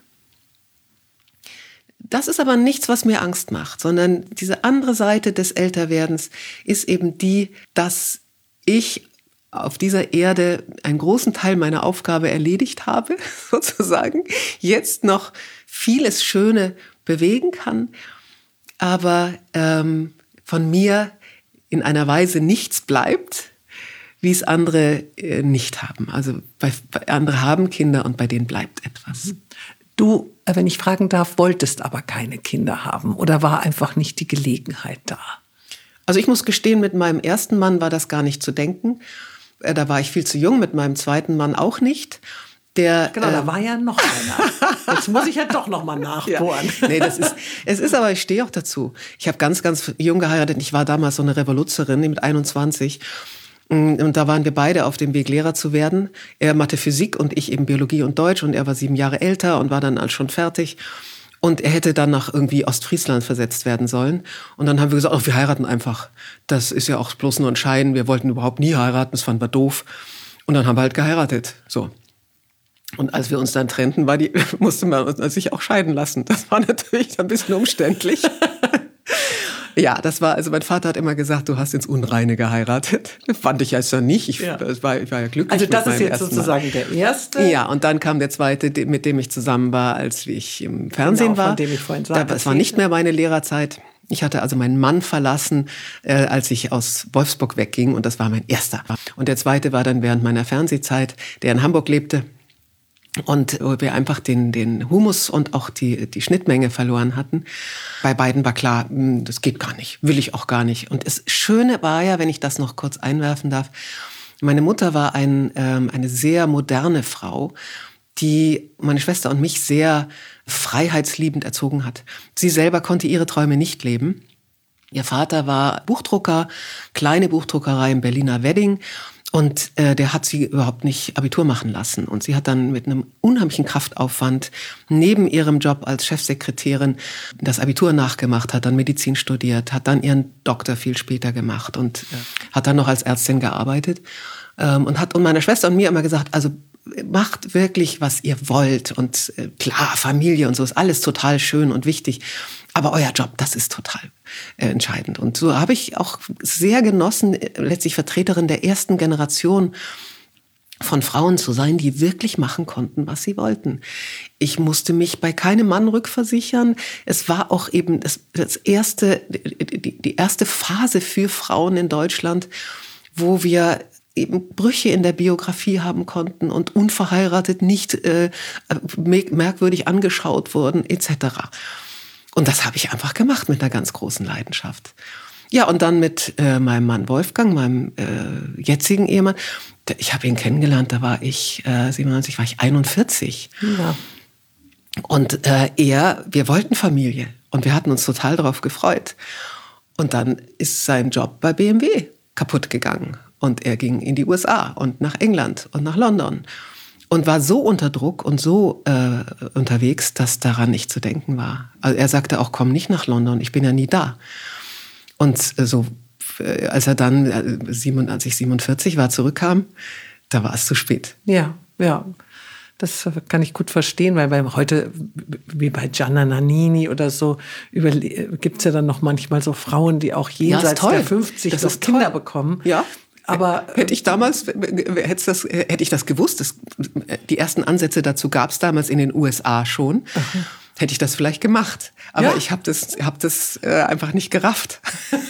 Das ist aber nichts, was mir Angst macht, sondern diese andere Seite des Älterwerdens ist eben die, dass ich auf dieser Erde einen großen Teil meiner Aufgabe erledigt habe, sozusagen, jetzt noch vieles Schöne bewegen kann, aber ähm, von mir in einer Weise nichts bleibt, wie es andere äh, nicht haben. Also bei, bei andere haben Kinder und bei denen bleibt etwas. Du, wenn ich fragen darf, wolltest aber keine Kinder haben oder war einfach nicht die Gelegenheit da? Also ich muss gestehen, mit meinem ersten Mann war das gar nicht zu denken. Da war ich viel zu jung, mit meinem zweiten Mann auch nicht. Der, genau, äh, da war ja noch einer. Jetzt muss ich ja doch noch mal nachbohren. Ja. Nee, das ist, es ist aber, ich stehe auch dazu. Ich habe ganz, ganz jung geheiratet. Ich war damals so eine Revoluzerin mit einundzwanzig. Und da waren wir beide auf dem Weg, Lehrer zu werden. Er Mathe, Physik und ich eben Biologie und Deutsch. Und er war sieben Jahre älter und war dann halt schon fertig. Und er hätte dann nach irgendwie Ostfriesland versetzt werden sollen. Und dann haben wir gesagt, oh, wir heiraten einfach. Das ist ja auch bloß nur ein Schein. Wir wollten überhaupt nie heiraten, das fanden wir doof. Und dann haben wir halt geheiratet. So. Und als wir uns dann trennten, war die, musste man sich auch scheiden lassen. Das war natürlich ein bisschen umständlich. Ja, das war, also mein Vater hat immer gesagt, du hast ins Unreine geheiratet. Fand ich also nicht. Ich, ja. das war, ich war ja glücklich. Also das mit ist jetzt sozusagen Mal. Der erste. Ja, und dann kam der zweite, mit dem ich zusammen war, als ich im Fernsehen genau, war. Von dem ich vorhin sagte. Das war nicht mehr meine Lehrerzeit. Ich hatte also meinen Mann verlassen, äh, als ich aus Wolfsburg wegging. Und das war mein erster. Und der zweite war dann während meiner Fernsehzeit, der in Hamburg lebte. Und wo wir einfach den, den Humus und auch die, die Schnittmenge verloren hatten. Bei beiden war klar, das geht gar nicht, will ich auch gar nicht. Und das Schöne war ja, wenn ich das noch kurz einwerfen darf, meine Mutter war ein, ähm, eine sehr moderne Frau, die meine Schwester und mich sehr freiheitsliebend erzogen hat. Sie selber konnte ihre Träume nicht leben. Ihr Vater war Buchdrucker, kleine Buchdruckerei im Berliner Wedding. Und äh, der hat sie überhaupt nicht Abitur machen lassen. Und sie hat dann mit einem unheimlichen Kraftaufwand neben ihrem Job als Chefsekretärin das Abitur nachgemacht, hat dann Medizin studiert, hat dann ihren Doktor viel später gemacht und äh, hat dann noch als Ärztin gearbeitet. Ähm, und hat und meiner Schwester und mir immer gesagt, also macht wirklich, was ihr wollt. Und äh, klar, Familie und so ist alles total schön und wichtig. Aber euer Job, das ist total äh, entscheidend. Und so habe ich auch sehr genossen, äh, letztlich Vertreterin der ersten Generation von Frauen zu sein, die wirklich machen konnten, was sie wollten. Ich musste mich bei keinem Mann rückversichern. Es war auch eben das, das erste, die, die erste Phase für Frauen in Deutschland, wo wir eben Brüche in der Biografie haben konnten und unverheiratet nicht äh, merkwürdig angeschaut wurden, et cetera. Und das habe ich einfach gemacht mit einer ganz großen Leidenschaft. Ja, und dann mit äh, meinem Mann Wolfgang, meinem äh, jetzigen Ehemann. Ich habe ihn kennengelernt, da war ich äh, siebenundneunzig, war ich einundvierzig. Ja. Und äh, er, wir wollten Familie und wir hatten uns total darauf gefreut. Und dann ist sein Job bei B M W kaputt gegangen. Und er ging in die U S A und nach England und nach London. Und war so unter Druck und so äh, unterwegs, dass daran nicht zu denken war. Also er sagte auch, komm nicht nach London, ich bin ja nie da. Und äh, so, äh, als er dann, äh, siebenundneunzig, siebenundvierzig war, zurückkam, da war es zu spät. Ja, ja. Das kann ich gut verstehen, weil bei heute, wie bei Gianna Nannini oder so, gibt es ja dann noch manchmal so Frauen, die auch jenseits ja, der fünfzig das noch Kinder toll. bekommen. Ja. Aber hätte ich damals, hätte, das, hätte ich das gewusst, das, die ersten Ansätze dazu gab es damals in den U S A schon, Aha. hätte ich das vielleicht gemacht. Aber ja. ich habe das, hab das äh, einfach nicht gerafft.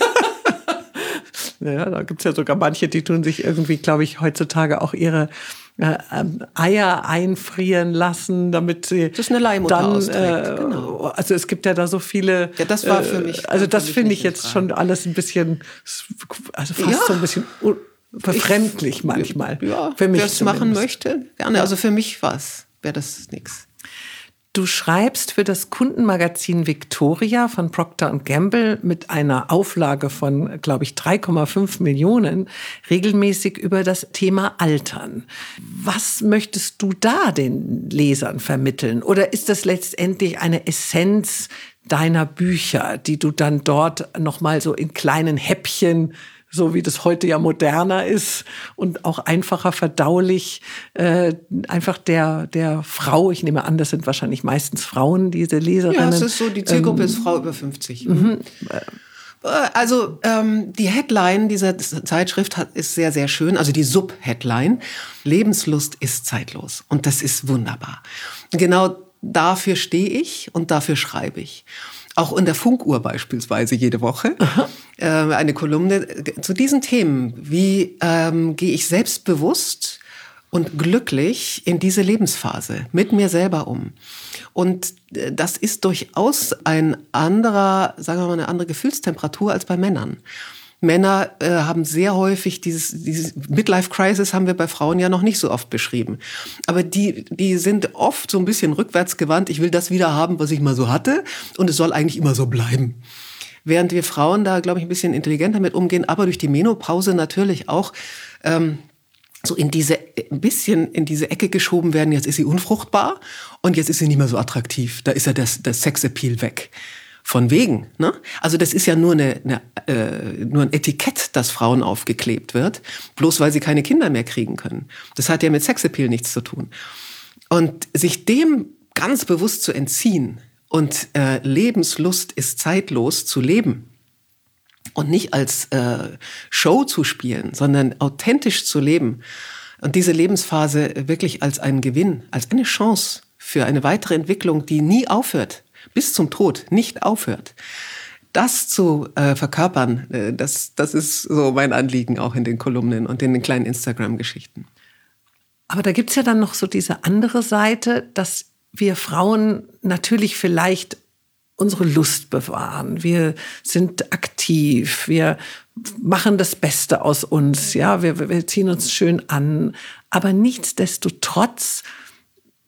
Ja, da gibt's ja sogar manche, die tun sich irgendwie, glaube ich, heutzutage auch ihre äh, Eier einfrieren lassen, damit sie das ist eine Leihmutter dann, austrägt. Äh, genau. Also es gibt ja da so viele. Ja, das war für mich. Äh, also das finde ich jetzt schon alles ein bisschen, also fast ja. so ein bisschen befremdlich manchmal. Ja, für mich wer es machen möchte, gerne. Also für mich war's, wäre das nichts. Du schreibst für das Kundenmagazin Victoria von Procter und Gamble mit einer Auflage von, glaube ich, drei Komma fünf Millionen regelmäßig über das Thema Altern. Was möchtest du da den Lesern vermitteln? Oder ist das letztendlich eine Essenz deiner Bücher, die du dann dort nochmal so in kleinen Häppchen, so wie das heute ja moderner ist und auch einfacher verdaulich, äh, einfach der der Frau, ich nehme an, das sind wahrscheinlich meistens Frauen, diese Leserinnen. Ja, es ist so, die Zielgruppe ähm, ist Frau über fünfzig. Mhm. Also ähm, die Headline dieser Zeitschrift hat, ist sehr, sehr schön, also die Sub-Headline, Lebenslust ist zeitlos. Und das ist wunderbar. Genau dafür stehe ich und dafür schreibe ich. Auch in der Funkuhr beispielsweise jede Woche äh, eine Kolumne zu diesen Themen. Wie ähm, gehe ich selbstbewusst und glücklich in diese Lebensphase mit mir selber um? Und äh, das ist durchaus ein anderer, sagen wir mal, eine andere Gefühlstemperatur als bei Männern. Männer äh, haben sehr häufig dieses, dieses Midlife-Crisis haben wir bei Frauen ja noch nicht so oft beschrieben. Aber die, die sind oft so ein bisschen rückwärtsgewandt. Ich will das wieder haben, was ich mal so hatte. Und es soll eigentlich immer so bleiben. Während wir Frauen da, glaube ich, ein bisschen intelligenter mit umgehen, aber durch die Menopause natürlich auch ähm, so in diese, ein bisschen in diese Ecke geschoben werden. Jetzt ist sie unfruchtbar und jetzt ist sie nicht mehr so attraktiv. Da ist ja das, das Sexappeal weg. Von wegen, ne? Also das ist ja nur eine, eine äh, nur ein Etikett, das Frauen aufgeklebt wird, bloß weil sie keine Kinder mehr kriegen können. Das hat ja mit Sexappeal nichts zu tun. Und sich dem ganz bewusst zu entziehen und äh, Lebenslust ist zeitlos zu leben und nicht als äh, Show zu spielen, sondern authentisch zu leben und diese Lebensphase wirklich als einen Gewinn, als eine Chance für eine weitere Entwicklung, die nie aufhört, bis zum Tod nicht aufhört. Das zu äh, verkörpern, äh, das, das ist so mein Anliegen auch in den Kolumnen und in den kleinen Instagram-Geschichten. Aber da gibt's ja dann noch so diese andere Seite, dass wir Frauen natürlich vielleicht unsere Lust bewahren. Wir sind aktiv, wir machen das Beste aus uns, ja, wir, wir ziehen uns schön an. Aber nichtsdestotrotz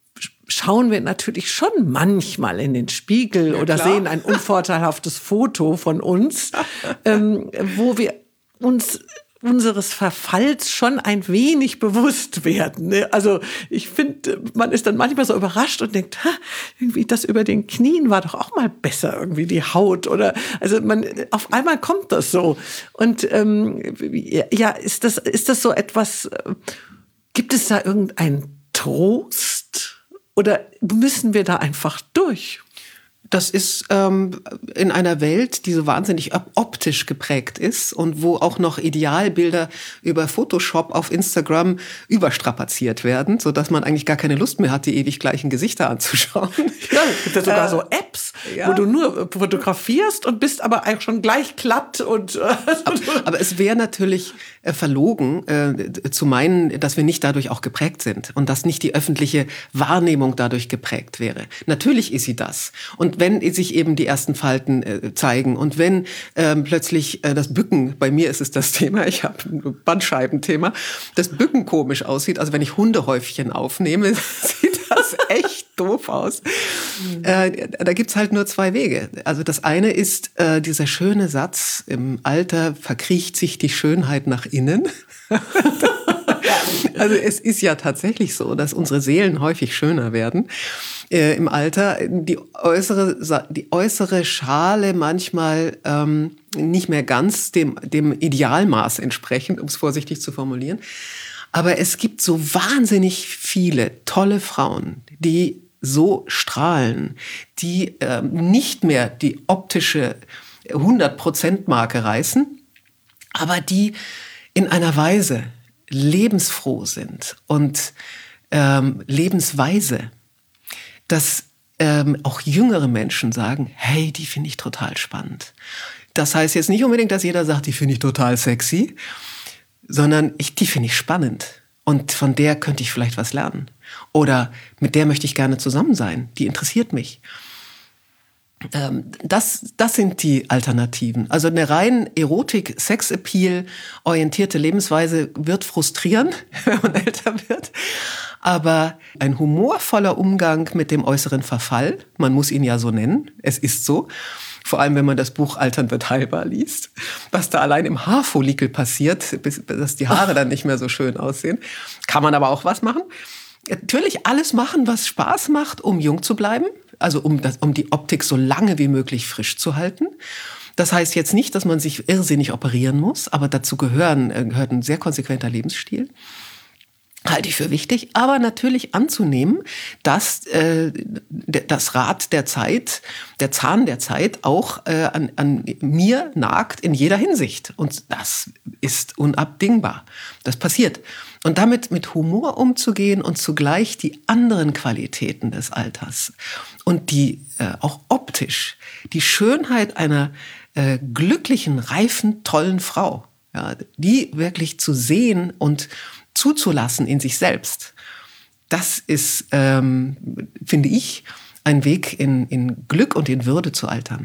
schauen wir natürlich schon manchmal in den Spiegel Ja, oder klar. sehen ein unvorteilhaftes Foto von uns, ähm, wo wir uns unseres Verfalls schon ein wenig bewusst werden. Ne? Also ich finde, man ist dann manchmal so überrascht und denkt, ha, irgendwie das über den Knien war doch auch mal besser, irgendwie die Haut. Oder also man auf einmal kommt das so. Und ähm, ja, ist das, ist das so etwas, äh, gibt es da irgendeinen Trost? Oder müssen wir da einfach durch? Das ist ähm, in einer Welt, die so wahnsinnig optisch geprägt ist und wo auch noch Idealbilder über Photoshop auf Instagram überstrapaziert werden, sodass man eigentlich gar keine Lust mehr hat, die ewig gleichen Gesichter anzuschauen. Ja, es gibt ja sogar so Apps, ja. wo du nur fotografierst und bist aber eigentlich schon gleich glatt. Und, äh, aber, aber es wäre natürlich äh, verlogen, äh, zu meinen, dass wir nicht dadurch auch geprägt sind und dass nicht die öffentliche Wahrnehmung dadurch geprägt wäre. Natürlich ist sie das. Und wenn sich eben die ersten Falten äh, zeigen und wenn ähm, plötzlich äh, das Bücken, bei mir ist es das Thema, ich habe ein Bandscheibenthema, das Bücken komisch aussieht, also wenn ich Hundehäufchen aufnehme, sieht das echt doof aus. Mhm. Äh, da gibt's halt nur zwei Wege. Also das eine ist äh, dieser schöne Satz, im Alter verkriecht sich die Schönheit nach innen. Also es ist ja tatsächlich so, dass unsere Seelen häufig schöner werden äh, im Alter. Die äußere, die äußere Schale manchmal ähm, nicht mehr ganz dem, dem Idealmaß entsprechend, um es vorsichtig zu formulieren. Aber es gibt so wahnsinnig viele tolle Frauen, die so strahlen, die äh, nicht mehr die optische hundert-Prozent-Marke reißen, aber die in einer Weise lebensfroh sind und ähm, lebensweise, dass ähm, auch jüngere Menschen sagen, hey, die finde ich total spannend. Das heißt jetzt nicht unbedingt, dass jeder sagt, die finde ich total sexy, sondern ich, die finde ich spannend und von der könnte ich vielleicht was lernen. Oder mit der möchte ich gerne zusammen sein, die interessiert mich. Das, das sind die Alternativen. Also eine rein Erotik, Sex-Appeal orientierte Lebensweise wird frustrieren, wenn man älter wird. Aber ein humorvoller Umgang mit dem äußeren Verfall, man muss ihn ja so nennen, es ist so, vor allem wenn man das Buch Altern wird heilbar liest, was da allein im Haarfollikel passiert, bis, dass die Haare dann nicht mehr so schön aussehen, kann man aber auch was machen. Natürlich alles machen, was Spaß macht, um jung zu bleiben, also um, das, um die Optik so lange wie möglich frisch zu halten. Das heißt jetzt nicht, dass man sich irrsinnig operieren muss, aber dazu gehören, gehört ein sehr konsequenter Lebensstil. Halte ich für wichtig, aber natürlich anzunehmen, dass äh, das Rad der Zeit, der Zahn der Zeit auch äh, an, an mir nagt in jeder Hinsicht. Und das ist unabdingbar. Das passiert. Und damit mit Humor umzugehen und zugleich die anderen Qualitäten des Alters und die äh, auch optisch, die Schönheit einer äh, glücklichen, reifen, tollen Frau, ja, die wirklich zu sehen und zuzulassen in sich selbst, das ist, ähm, finde ich, ein Weg in, in Glück und in Würde zu altern.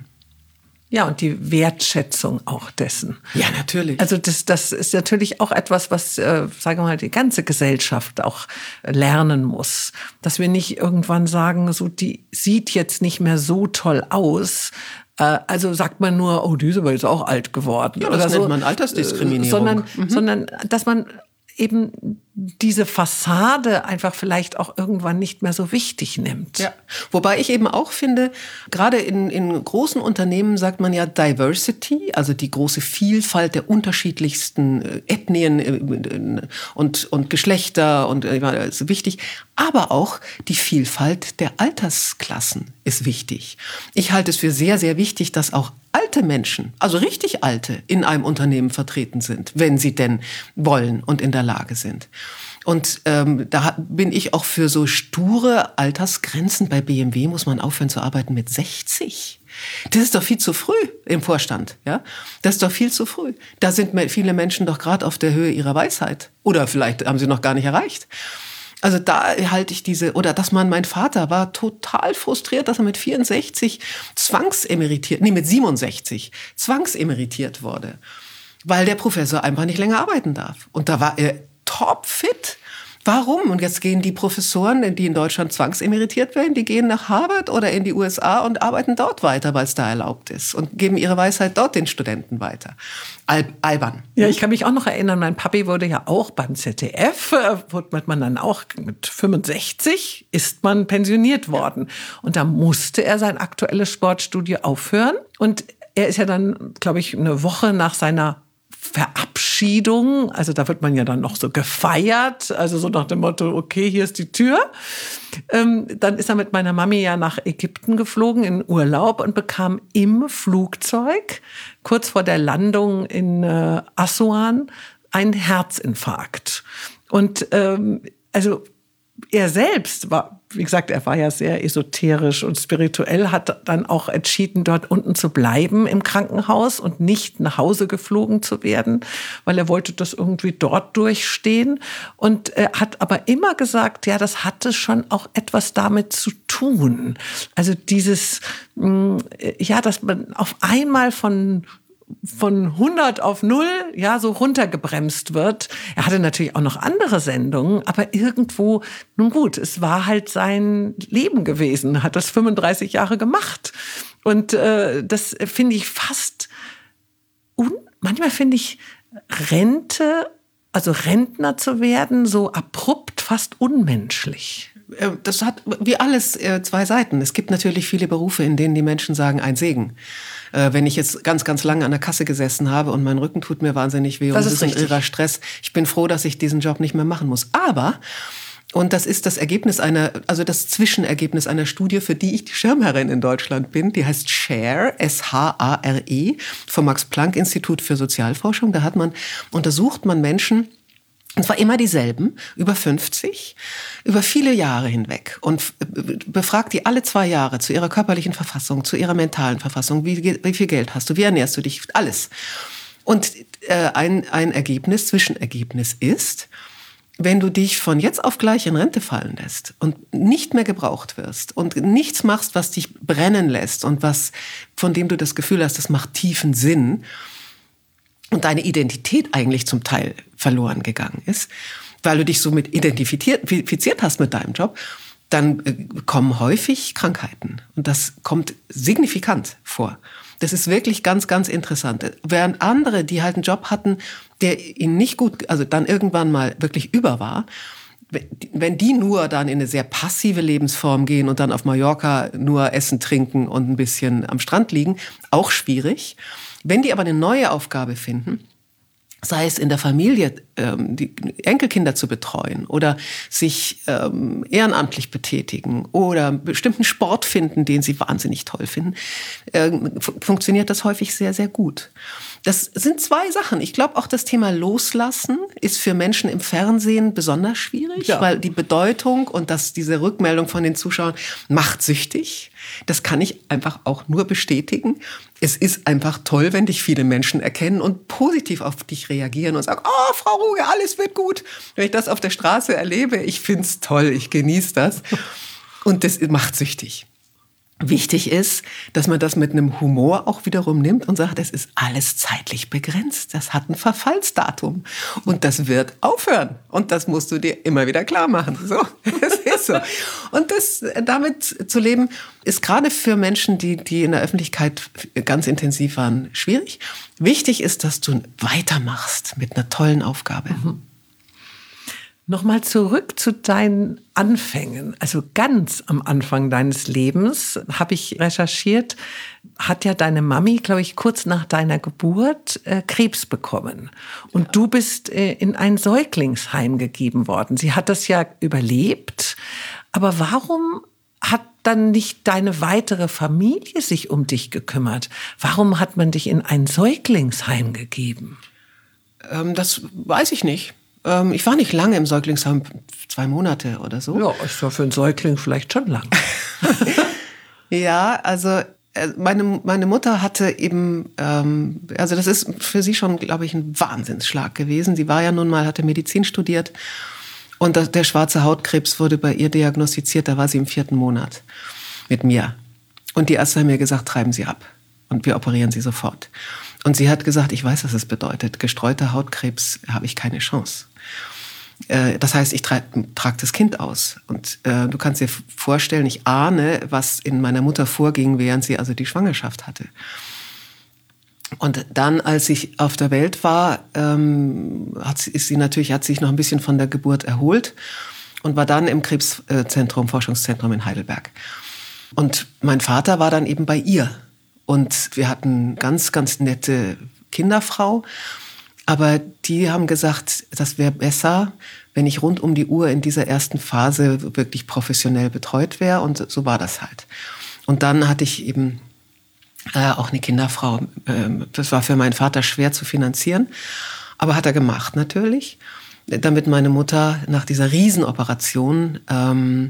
Ja, und die Wertschätzung auch dessen. Ja, natürlich. Also das, das ist natürlich auch etwas, was, äh, sagen wir mal, die ganze Gesellschaft auch lernen muss. Dass wir nicht irgendwann sagen, so die sieht jetzt nicht mehr so toll aus. Äh, also sagt man nur, oh, die ist aber jetzt auch alt geworden. Ja, das oder nennt so. man Altersdiskriminierung. Sondern, mhm. sondern dass man eben diese Fassade einfach vielleicht auch irgendwann nicht mehr so wichtig nimmt. Ja. Wobei ich eben auch finde, gerade in, in großen Unternehmen sagt man ja Diversity, also die große Vielfalt der unterschiedlichsten Ethnien und, und Geschlechter und das ist wichtig. Aber auch die Vielfalt der Altersklassen ist wichtig. Ich halte es für sehr, sehr wichtig, dass auch alte Menschen, also richtig alte, in einem Unternehmen vertreten sind, wenn sie denn wollen und in der Lage sind. Und ähm, da bin ich auch für so sture Altersgrenzen. Bei B M W muss man aufhören zu arbeiten mit sechzig. Das ist doch viel zu früh im Vorstand, ja? Das ist doch viel zu früh. Da sind viele Menschen doch gerade auf der Höhe ihrer Weisheit. Oder vielleicht haben sie noch gar nicht erreicht. Also da halte ich diese, oder dass man, mein Vater war total frustriert, dass er mit vierundsechzig zwangsemeritiert, nee, mit siebenundsechzig zwangsemeritiert wurde, weil der Professor einfach nicht länger arbeiten darf. Und da war er topfit, Warum? Und jetzt gehen die Professoren, die in Deutschland zwangsemeritiert werden, die gehen nach Harvard oder in die U S A und arbeiten dort weiter, weil es da erlaubt ist und geben ihre Weisheit dort den Studenten weiter. Al- albern. Ja, ich kann mich auch noch erinnern, mein Papi wurde ja auch beim Z D F, äh, wurde man dann auch mit fünfundsechzig ist man pensioniert worden. Und da musste er sein aktuelles Sportstudio aufhören. Und er ist ja dann, glaube ich, eine Woche nach seiner Verabschiedung, also da wird man ja dann noch so gefeiert, also so nach dem Motto, okay, hier ist die Tür. Ähm, dann ist er mit meiner Mami ja nach Ägypten geflogen in Urlaub und bekam im Flugzeug kurz vor der Landung in äh, Assuan einen Herzinfarkt. Und ähm, also er selbst war, wie gesagt, er war ja sehr esoterisch und spirituell, hat dann auch entschieden, dort unten zu bleiben im Krankenhaus und nicht nach Hause geflogen zu werden, weil er wollte das irgendwie dort durchstehen. Und er hat aber immer gesagt, ja, das hatte schon auch etwas damit zu tun. Also dieses, ja, dass man auf einmal von von hundert auf null, ja, so runtergebremst wird. Er hatte natürlich auch noch andere Sendungen, aber irgendwo, nun gut, es war halt sein Leben gewesen, hat das fünfunddreißig Jahre gemacht. Und äh, das finde ich fast, un- manchmal finde ich Rente, also Rentner zu werden, so abrupt, fast unmenschlich. Das hat wie alles zwei Seiten. Es gibt natürlich viele Berufe, in denen die Menschen sagen, ein Segen. Wenn ich jetzt ganz, ganz lange an der Kasse gesessen habe und mein Rücken tut mir wahnsinnig weh und das es ist ist ein irrer Stress, ich bin froh, dass ich diesen Job nicht mehr machen muss. Aber, und das ist das Ergebnis einer, also das Zwischenergebnis einer Studie, für die ich die Schirmherrin in Deutschland bin, die heißt SHARE, S H A R E, vom Max-Planck-Institut für Sozialforschung. Da hat man, untersucht man Menschen, und zwar immer dieselben, über fünfzig, über viele Jahre hinweg und befragt die alle zwei Jahre zu ihrer körperlichen Verfassung, zu ihrer mentalen Verfassung, wie, wie viel Geld hast du, wie ernährst du dich, alles. Und äh, ein, ein Ergebnis, Zwischenergebnis ist, wenn du dich von jetzt auf gleich in Rente fallen lässt und nicht mehr gebraucht wirst und nichts machst, was dich brennen lässt und was, von dem du das Gefühl hast, das macht tiefen Sinn, und deine Identität eigentlich zum Teil verloren gegangen ist, weil du dich so mit identifiziert hast mit deinem Job, dann kommen häufig Krankheiten. Und das kommt signifikant vor. Das ist wirklich ganz, ganz interessant. Während andere, die halt einen Job hatten, der ihnen nicht gut, also dann irgendwann mal wirklich über war, wenn die nur dann in eine sehr passive Lebensform gehen und dann auf Mallorca nur essen, trinken und ein bisschen am Strand liegen, auch schwierig. Wenn die aber eine neue Aufgabe finden, sei es in der Familie, ähm, die Enkelkinder zu betreuen oder sich ähm, ehrenamtlich betätigen oder einen bestimmten Sport finden, den sie wahnsinnig toll finden, äh, funktioniert das häufig sehr, sehr gut. Das sind zwei Sachen. Ich glaube, auch das Thema Loslassen ist für Menschen im Fernsehen besonders schwierig, ja. Weil die Bedeutung und das, diese Rückmeldung von den Zuschauern macht süchtig. Das kann ich einfach auch nur bestätigen. Es ist einfach toll, wenn dich viele Menschen erkennen und positiv auf dich reagieren und sagen, oh, Frau Ruge, alles wird gut. Wenn ich das auf der Straße erlebe, ich find's toll, ich genieße das. Und das macht süchtig. Wichtig ist, dass man das mit einem Humor auch wiederum nimmt und sagt, es ist alles zeitlich begrenzt. Das hat ein Verfallsdatum und das wird aufhören. Und das musst du dir immer wieder klar machen. So, das ist so. Und das, damit zu leben, ist gerade für Menschen, die, die in der Öffentlichkeit ganz intensiv waren, schwierig. Wichtig ist, dass du weitermachst mit einer tollen Aufgabe. Mhm. Nochmal zurück zu deinen Anfängen. Also ganz am Anfang deines Lebens habe ich recherchiert, hat ja deine Mami, glaube ich, kurz nach deiner Geburt äh, Krebs bekommen. Und ja. Du bist äh, in ein Säuglingsheim gegeben worden. Sie hat das ja überlebt. Aber warum hat dann nicht deine weitere Familie sich um dich gekümmert? Warum hat man dich in ein Säuglingsheim gegeben? Ähm, das weiß ich nicht. Ich war nicht lange im Säuglingsheim, zwei Monate oder so. Ja, ist ja für einen Säugling vielleicht schon lang. Ja, also meine, meine Mutter hatte eben, ähm, also das ist für sie schon, glaube ich, ein Wahnsinnsschlag gewesen. Sie war ja nun mal, hatte Medizin studiert und der schwarze Hautkrebs wurde bei ihr diagnostiziert, da war sie im vierten Monat mit mir. Und die Ärzte haben mir gesagt, treiben Sie ab und wir operieren Sie sofort. Und sie hat gesagt, ich weiß, was es bedeutet. Gestreuter Hautkrebs habe ich keine Chance. Äh, das heißt, ich trage trag das Kind aus. Und äh, du kannst dir vorstellen, ich ahne, was in meiner Mutter vorging, während sie also die Schwangerschaft hatte. Und dann, als ich auf der Welt war, ähm, hat sie, ist sie natürlich, hat sich noch ein bisschen von der Geburt erholt und war dann im Krebszentrum, Forschungszentrum in Heidelberg. Und mein Vater war dann eben bei ihr. Und wir hatten ganz, ganz nette Kinderfrau. Aber die haben gesagt, das wäre besser, wenn ich rund um die Uhr in dieser ersten Phase wirklich professionell betreut wäre. Und so war das halt. Und dann hatte ich eben äh, auch eine Kinderfrau. Ähm, das war für meinen Vater schwer zu finanzieren. Aber hat er gemacht natürlich, damit meine Mutter nach dieser Riesenoperation, ähm,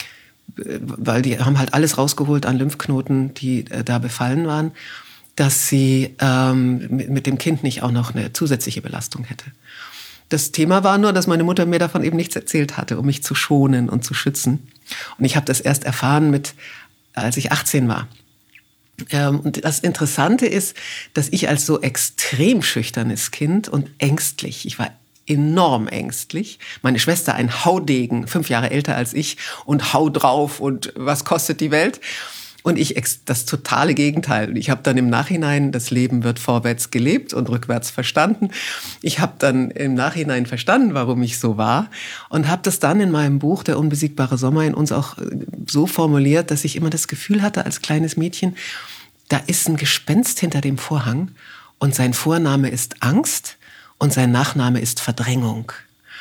weil die haben halt alles rausgeholt an Lymphknoten, die äh, da befallen waren, dass sie ähm, mit, mit dem Kind nicht auch noch eine zusätzliche Belastung hätte. Das Thema war nur, dass meine Mutter mir davon eben nichts erzählt hatte, um mich zu schonen und zu schützen. Und ich habe das erst erfahren, mit, als ich achtzehn war. Ähm, und das Interessante ist, dass ich als so extrem schüchternes Kind und ängstlich, ich war enorm ängstlich. Meine Schwester ein Haudegen, fünf Jahre älter als ich und hau drauf und was kostet die Welt? Und ich das totale Gegenteil. Und ich habe dann im Nachhinein, das Leben wird vorwärts gelebt und rückwärts verstanden. Ich habe dann im Nachhinein verstanden, warum ich so war und habe das dann in meinem Buch Der unbesiegbare Sommer in uns auch so formuliert, dass ich immer das Gefühl hatte als kleines Mädchen, da ist ein Gespenst hinter dem Vorhang und sein Vorname ist Angst und sein Nachname ist Verdrängung.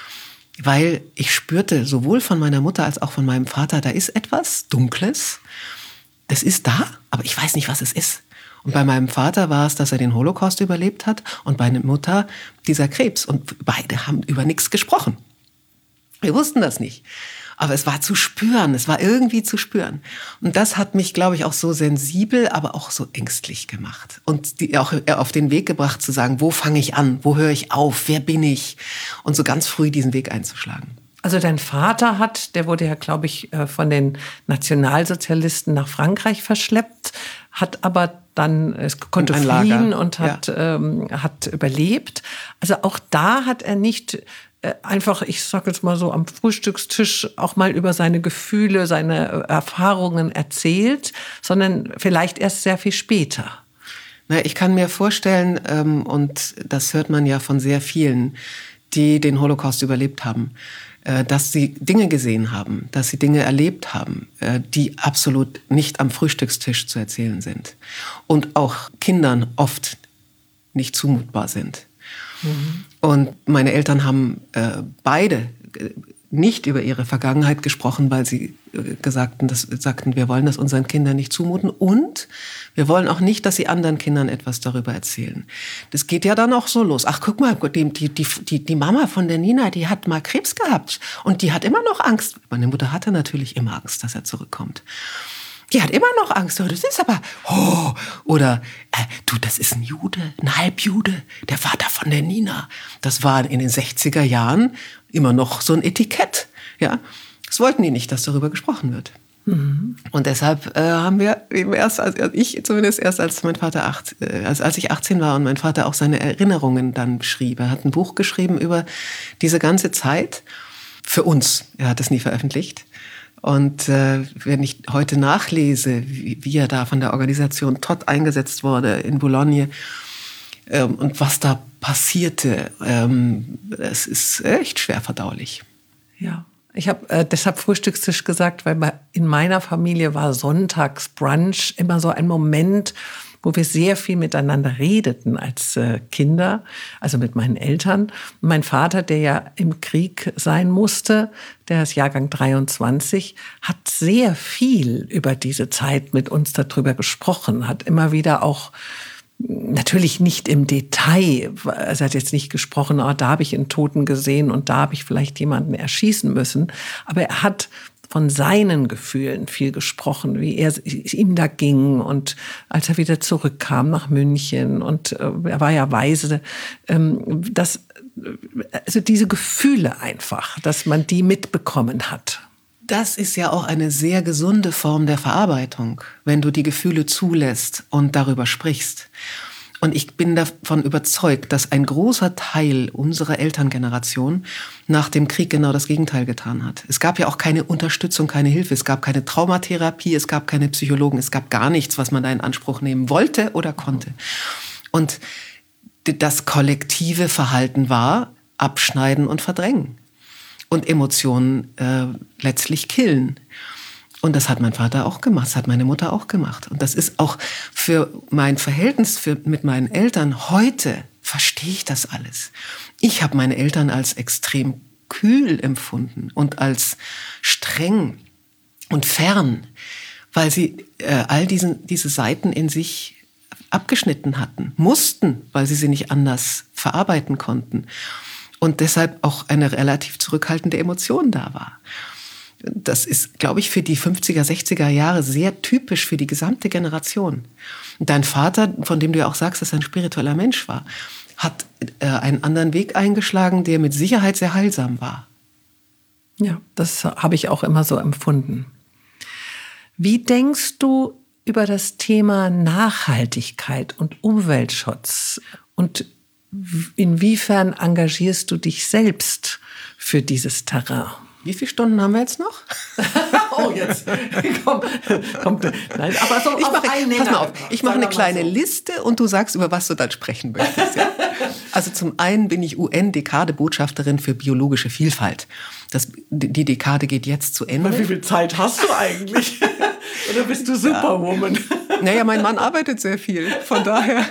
Weil ich spürte sowohl von meiner Mutter als auch von meinem Vater, da ist etwas Dunkles. Das ist da, aber ich weiß nicht, was es ist. Und bei meinem Vater war es, dass er den Holocaust überlebt hat und bei meiner Mutter dieser Krebs. Und beide haben über nichts gesprochen. Wir wussten das nicht. Aber es war zu spüren, es war irgendwie zu spüren. Und das hat mich, glaube ich, auch so sensibel, aber auch so ängstlich gemacht. Und die auch auf den Weg gebracht zu sagen, wo fange ich an, wo höre ich auf, wer bin ich? Und so ganz früh diesen Weg einzuschlagen. Also dein Vater hat, der wurde ja, glaube ich, von den Nationalsozialisten nach Frankreich verschleppt, hat aber dann, es konnte fliehen und hat, ja. ähm, hat überlebt. Also auch da hat er nicht äh, einfach, ich sage jetzt mal so, am Frühstückstisch auch mal über seine Gefühle, seine Erfahrungen erzählt, sondern vielleicht erst sehr viel später. Na, ich kann mir vorstellen, ähm, und das hört man ja von sehr vielen, die den Holocaust überlebt haben, dass sie Dinge gesehen haben, dass sie Dinge erlebt haben, die absolut nicht am Frühstückstisch zu erzählen sind und auch Kindern oft nicht zumutbar sind. Mhm. Und meine Eltern haben äh, beide nicht über ihre Vergangenheit gesprochen, weil sie gesagten, das, sagten, wir wollen das unseren Kindern nicht zumuten und wir wollen auch nicht, dass sie anderen Kindern etwas darüber erzählen. Das geht ja dann auch so los. Ach, guck mal, die, die, die, die Mama von der Nina, die hat mal Krebs gehabt und die hat immer noch Angst. Meine Mutter hatte natürlich immer Angst, dass er zurückkommt. Die hat immer noch Angst. Oh, das ist aber, oh, oder, äh, du, das ist ein Jude, ein Halbjude, der Vater von der Nina. Das war in den sechziger Jahren immer noch so ein Etikett, ja. Das wollten die nicht, dass darüber gesprochen wird. Mhm. Und deshalb äh, haben wir eben erst, also ich zumindest erst, als mein Vater acht, äh, als, als ich achtzehn war und mein Vater auch seine Erinnerungen dann schrieb. Er hat ein Buch geschrieben über diese ganze Zeit für uns. Er hat es nie veröffentlicht. Und äh, wenn ich heute nachlese, wie, wie er da von der Organisation Todt eingesetzt wurde in Boulogne ähm, und was da passierte, ähm, es ist echt schwer verdaulich. Ja, ich habe äh, deshalb Frühstückstisch gesagt, weil bei, in meiner Familie war Sonntagsbrunch immer so ein Moment, wo wir sehr viel miteinander redeten als äh, Kinder, also mit meinen Eltern. Und mein Vater, der ja im Krieg sein musste, der ist Jahrgang dreiundzwanzig, hat sehr viel über diese Zeit mit uns darüber gesprochen, hat immer wieder auch, natürlich nicht im Detail, also er hat jetzt nicht gesprochen, oh, da habe ich einen Toten gesehen und da habe ich vielleicht jemanden erschießen müssen, aber er hat von seinen Gefühlen viel gesprochen, wie er es ihm da ging und als er wieder zurückkam nach München und äh, er war ja weise, ähm, dass, also diese Gefühle einfach, dass man die mitbekommen hat. Das ist ja auch eine sehr gesunde Form der Verarbeitung, wenn du die Gefühle zulässt und darüber sprichst. Und ich bin davon überzeugt, dass ein großer Teil unserer Elterngeneration nach dem Krieg genau das Gegenteil getan hat. Es gab ja auch keine Unterstützung, keine Hilfe. Es gab keine Traumatherapie, es gab keine Psychologen, es gab gar nichts, was man da in Anspruch nehmen wollte oder konnte. Und das kollektive Verhalten war abschneiden und verdrängen und Emotionen äh, letztlich killen. Und das hat mein Vater auch gemacht, das hat meine Mutter auch gemacht. Und das ist auch für mein Verhältnis für, mit meinen Eltern heute, verstehe ich das alles. Ich habe meine Eltern als extrem kühl empfunden und als streng und fern, weil sie äh, all diesen, diese Seiten in sich abgeschnitten hatten, mussten, weil sie sie nicht anders verarbeiten konnten. Und deshalb auch eine relativ zurückhaltende Emotion da war. Das ist, glaube ich, für die fünfziger, sechziger Jahre sehr typisch für die gesamte Generation. Und dein Vater, von dem du ja auch sagst, dass er ein spiritueller Mensch war, hat äh, einen anderen Weg eingeschlagen, der mit Sicherheit sehr heilsam war. Ja, das habe ich auch immer so empfunden. Wie denkst du über das Thema Nachhaltigkeit und Umweltschutz? Und inwiefern engagierst du dich selbst für dieses Terrain? Wie viele Stunden haben wir jetzt noch? Oh, jetzt. Komm, komm. Nein, aber so ich mache, einen pass mal auf, ich mache eine mal kleine so. Liste und du sagst, über was du dann sprechen möchtest. Ja? Also zum einen bin ich U N-Dekade-Botschafterin für biologische Vielfalt. Das, die Dekade geht jetzt zu Ende. Aber wie viel Zeit hast du eigentlich? Oder bist du Superwoman? Ja. Naja, mein Mann arbeitet sehr viel. Von daher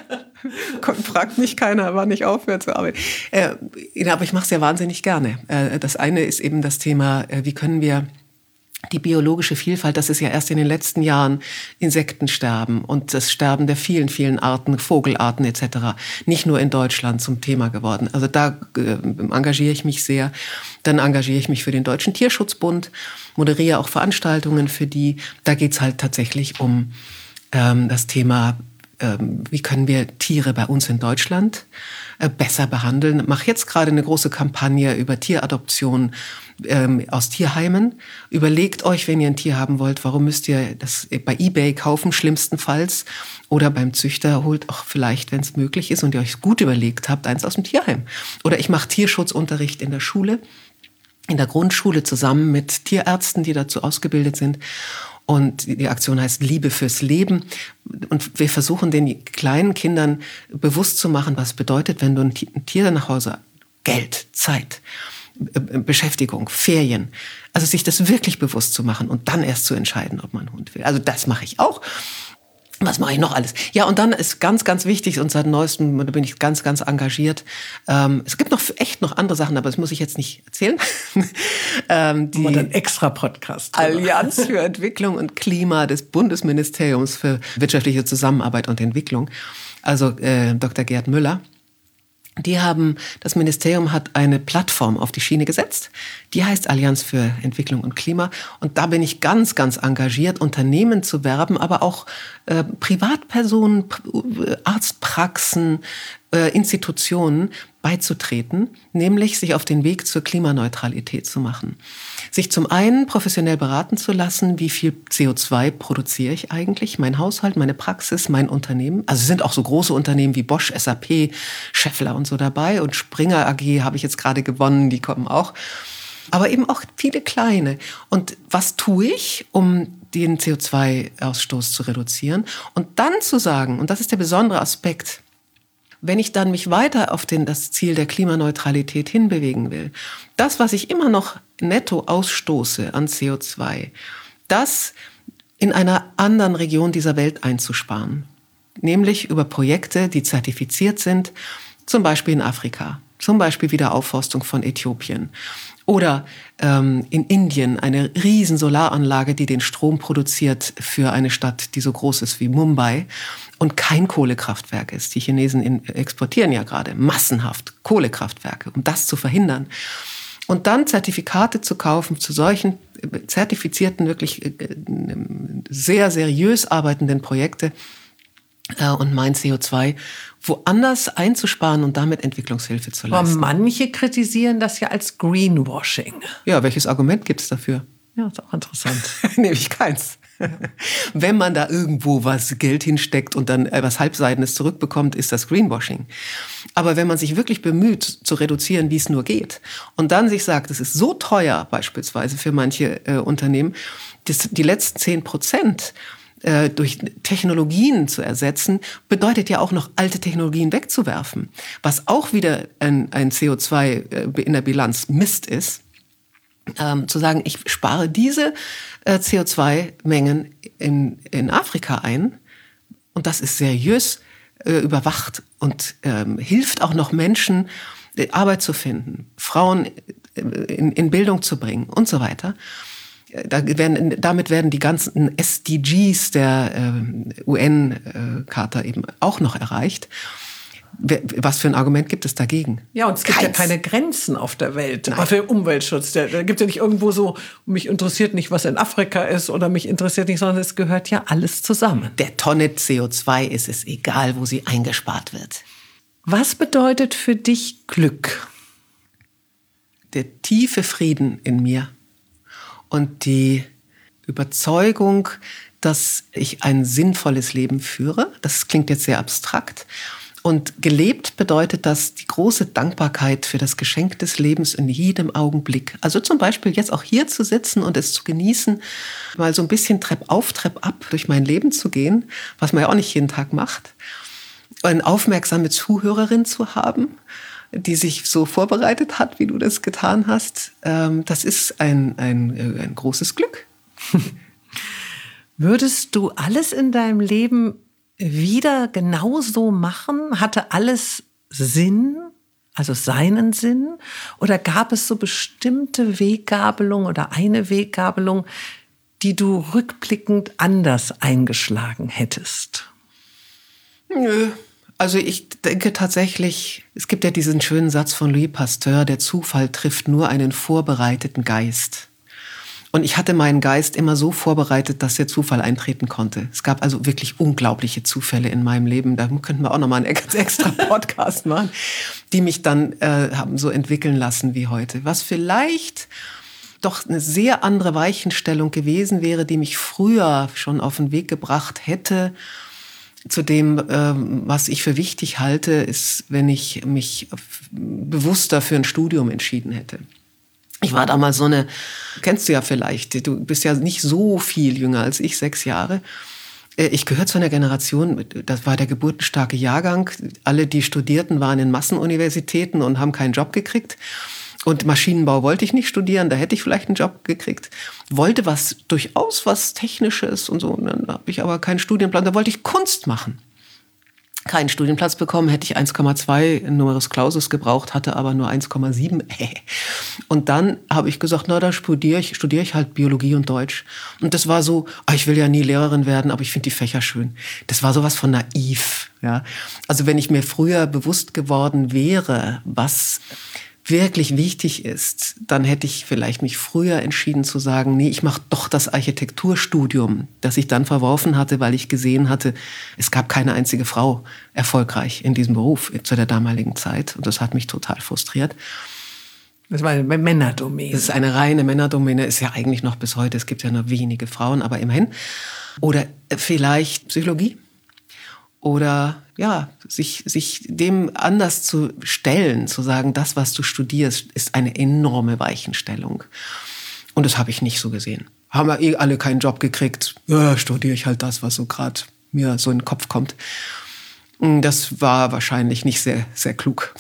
fragt mich keiner, wann ich aufhöre zu arbeiten. Äh, aber ich mache es ja wahnsinnig gerne. Äh, das eine ist eben das Thema, äh, wie können wir die biologische Vielfalt, das ist ja erst in den letzten Jahren Insektensterben und das Sterben der vielen, vielen Arten, Vogelarten et cetera, nicht nur in Deutschland zum Thema geworden. Also da äh, engagiere ich mich sehr. Dann engagiere ich mich für den Deutschen Tierschutzbund, moderiere auch Veranstaltungen für die. Da geht's halt tatsächlich um ähm, das Thema, ähm, wie können wir Tiere bei uns in Deutschland äh, besser behandeln. Mache jetzt gerade eine große Kampagne über Tieradoption ähm, aus Tierheimen. Überlegt euch, wenn ihr ein Tier haben wollt, warum müsst ihr das bei eBay kaufen, schlimmstenfalls. Oder beim Züchter holt auch vielleicht, wenn es möglich ist und ihr euch gut überlegt habt, eins aus dem Tierheim. Oder ich mache Tierschutzunterricht in der Schule, in der Grundschule zusammen mit Tierärzten, die dazu ausgebildet sind. Und die Aktion heißt Liebe fürs Leben. Und wir versuchen den kleinen Kindern bewusst zu machen, was bedeutet, wenn du ein Tier nach Hause, Geld, Zeit, Beschäftigung, Ferien. Also sich das wirklich bewusst zu machen und dann erst zu entscheiden, ob man einen Hund will. Also das mache ich auch. Was mache ich noch alles? Ja, und dann ist ganz, ganz wichtig, und seit neuestem, da bin ich ganz, ganz engagiert. Ähm, es gibt noch echt noch andere Sachen, aber das muss ich jetzt nicht erzählen. ähm, die und ein extra Podcast. Allianz für Entwicklung und Klima des Bundesministeriums für wirtschaftliche Zusammenarbeit und Entwicklung, also äh, Doktor Gerd Müller. Die haben, das Ministerium hat eine Plattform auf die Schiene gesetzt. Die heißt Allianz für Entwicklung und Klima. Und da bin ich ganz, ganz engagiert, Unternehmen zu werben, aber auch äh, Privatpersonen, Arztpraxen, äh, Institutionen beizutreten, nämlich sich auf den Weg zur Klimaneutralität zu machen. Sich zum einen professionell beraten zu lassen, wie viel C O zwei produziere ich eigentlich, mein Haushalt, meine Praxis, mein Unternehmen. Also es sind auch so große Unternehmen wie Bosch, S A P, Schaeffler und so dabei. Und Springer A G habe ich jetzt gerade gewonnen, die kommen auch. Aber eben auch viele kleine. Und was tue ich, um den C O zwei Ausstoß zu reduzieren? Und dann zu sagen, und das ist der besondere Aspekt, wenn ich dann mich weiter auf den, das Ziel der Klimaneutralität hinbewegen will, das, was ich immer noch netto ausstoße an C O zwei, das in einer anderen Region dieser Welt einzusparen. Nämlich über Projekte, die zertifiziert sind, zum Beispiel in Afrika, zum Beispiel Wiederaufforstung von Äthiopien. Oder ähm, in Indien eine riesen Solaranlage, die den Strom produziert für eine Stadt, die so groß ist wie Mumbai und kein Kohlekraftwerk ist. Die Chinesen in, exportieren ja gerade massenhaft Kohlekraftwerke, um das zu verhindern. Und dann Zertifikate zu kaufen zu solchen zertifizierten, wirklich äh, sehr seriös arbeitenden Projekte äh, und mein C O zwei woanders einzusparen und damit Entwicklungshilfe zu leisten. Aber manche kritisieren das ja als Greenwashing. Ja, welches Argument gibt es dafür? Ja, ist auch interessant. Nämlich keins. Wenn man da irgendwo was Geld hinsteckt und dann etwas Halbseidenes zurückbekommt, ist das Greenwashing. Aber wenn man sich wirklich bemüht, zu reduzieren, wie es nur geht, und dann sich sagt, es ist so teuer beispielsweise für manche äh, Unternehmen, das, die letzten zehn Prozent äh, durch Technologien zu ersetzen, bedeutet ja auch noch alte Technologien wegzuwerfen, was auch wieder ein, ein C O zwei äh, in der Bilanz Mist ist. Ähm, zu sagen, ich spare diese äh, C O zwei Mengen in, in Afrika ein und das ist seriös äh, überwacht und ähm, hilft auch noch Menschen, äh, Arbeit zu finden, Frauen äh, in, in Bildung zu bringen und so weiter. Da werden, damit werden die ganzen S D Gs der äh, U N-Charta eben auch noch erreicht. Was für ein Argument gibt es dagegen? Ja, und es gibt Keins. ja keine Grenzen auf der Welt. Nein. Für Umweltschutz. Da gibt es ja nicht irgendwo so, mich interessiert nicht, was in Afrika ist oder mich interessiert nicht, sondern es gehört ja alles zusammen. Der Tonne C O zwei ist es egal, wo sie eingespart wird. Was bedeutet für dich Glück? Der tiefe Frieden in mir und die Überzeugung, dass ich ein sinnvolles Leben führe. Das klingt jetzt sehr abstrakt. Und gelebt bedeutet das die große Dankbarkeit für das Geschenk des Lebens in jedem Augenblick. Also zum Beispiel jetzt auch hier zu sitzen und es zu genießen, mal so ein bisschen Trepp auf, Trepp ab durch mein Leben zu gehen, was man ja auch nicht jeden Tag macht. Eine aufmerksame Zuhörerin zu haben, die sich so vorbereitet hat, wie du das getan hast, das ist ein, ein, ein großes Glück. Würdest du alles in deinem Leben wieder genauso machen? Hatte alles Sinn, also seinen Sinn? Oder gab es so bestimmte Weggabelungen oder eine Weggabelung, die du rückblickend anders eingeschlagen hättest? Nö. Also ich denke tatsächlich, es gibt ja diesen schönen Satz von Louis Pasteur, der Zufall trifft nur einen vorbereiteten Geist. Und ich hatte meinen Geist immer so vorbereitet, dass der Zufall eintreten konnte. Es gab also wirklich unglaubliche Zufälle in meinem Leben. Da könnten wir auch noch mal einen extra Podcast machen, die mich dann äh, haben so entwickeln lassen wie heute. Was vielleicht doch eine sehr andere Weichenstellung gewesen wäre, die mich früher schon auf den Weg gebracht hätte. Zu dem, ähm, was ich für wichtig halte, ist, wenn ich mich bewusster für ein Studium entschieden hätte. Ich war damals so eine, kennst du ja vielleicht, du bist ja nicht so viel jünger als ich, sechs Jahre. Ich gehöre zu einer Generation, das war der geburtenstarke Jahrgang. Alle, die studierten, waren in Massenuniversitäten und haben keinen Job gekriegt. Und Maschinenbau wollte ich nicht studieren, da hätte ich vielleicht einen Job gekriegt. Wollte was, durchaus was Technisches und so. Und dann habe ich aber keinen Studienplan, da wollte ich Kunst machen. Keinen Studienplatz bekommen, hätte ich eins Komma zwei Numerus Clausus gebraucht, hatte aber nur eins Komma sieben. Und dann habe ich gesagt, na, dann studiere ich, studiere ich halt Biologie und Deutsch. Und das war so, ah, ich will ja nie Lehrerin werden, aber ich finde die Fächer schön. Das war sowas von naiv. Ja? Also wenn ich mir früher bewusst geworden wäre, was wirklich wichtig ist, dann hätte ich vielleicht mich früher entschieden zu sagen, nee, ich mache doch das Architekturstudium, das ich dann verworfen hatte, weil ich gesehen hatte, es gab keine einzige Frau erfolgreich in diesem Beruf zu der damaligen Zeit. Und das hat mich total frustriert. Das war eine Männerdomäne. Das ist eine reine Männerdomäne, ist ja eigentlich noch bis heute, es gibt ja nur wenige Frauen, aber immerhin. Oder vielleicht Psychologie. Oder ja, sich, sich dem anders zu stellen, zu sagen, das, was du studierst, ist eine enorme Weichenstellung. Und das habe ich nicht so gesehen. Haben wir eh alle keinen Job gekriegt, ja, studiere ich halt das, was so gerade mir so in den Kopf kommt. Das war wahrscheinlich nicht sehr, sehr klug.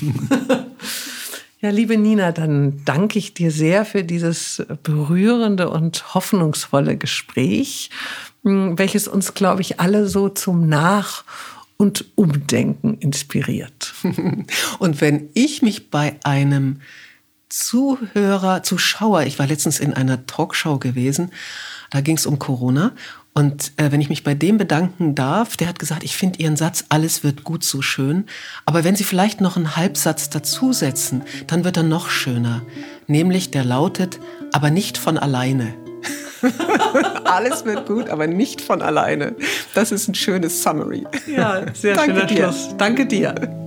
Ja, liebe Nina, dann danke ich dir sehr für dieses berührende und hoffnungsvolle Gespräch, welches uns, glaube ich, alle so zum Nach- und Umdenken inspiriert. Und wenn ich mich bei einem Zuhörer, Zuschauer, ich war letztens in einer Talkshow gewesen, da ging es um Corona, und äh, wenn ich mich bei dem bedanken darf, der hat gesagt, ich finde Ihren Satz, alles wird gut, so schön, aber wenn Sie vielleicht noch einen Halbsatz dazusetzen, dann wird er noch schöner, nämlich der lautet, aber nicht von alleine. Alles wird gut, aber nicht von alleine. Das ist ein schönes Summary. Ja, sehr Danke schöner dir. Schluss. Danke dir.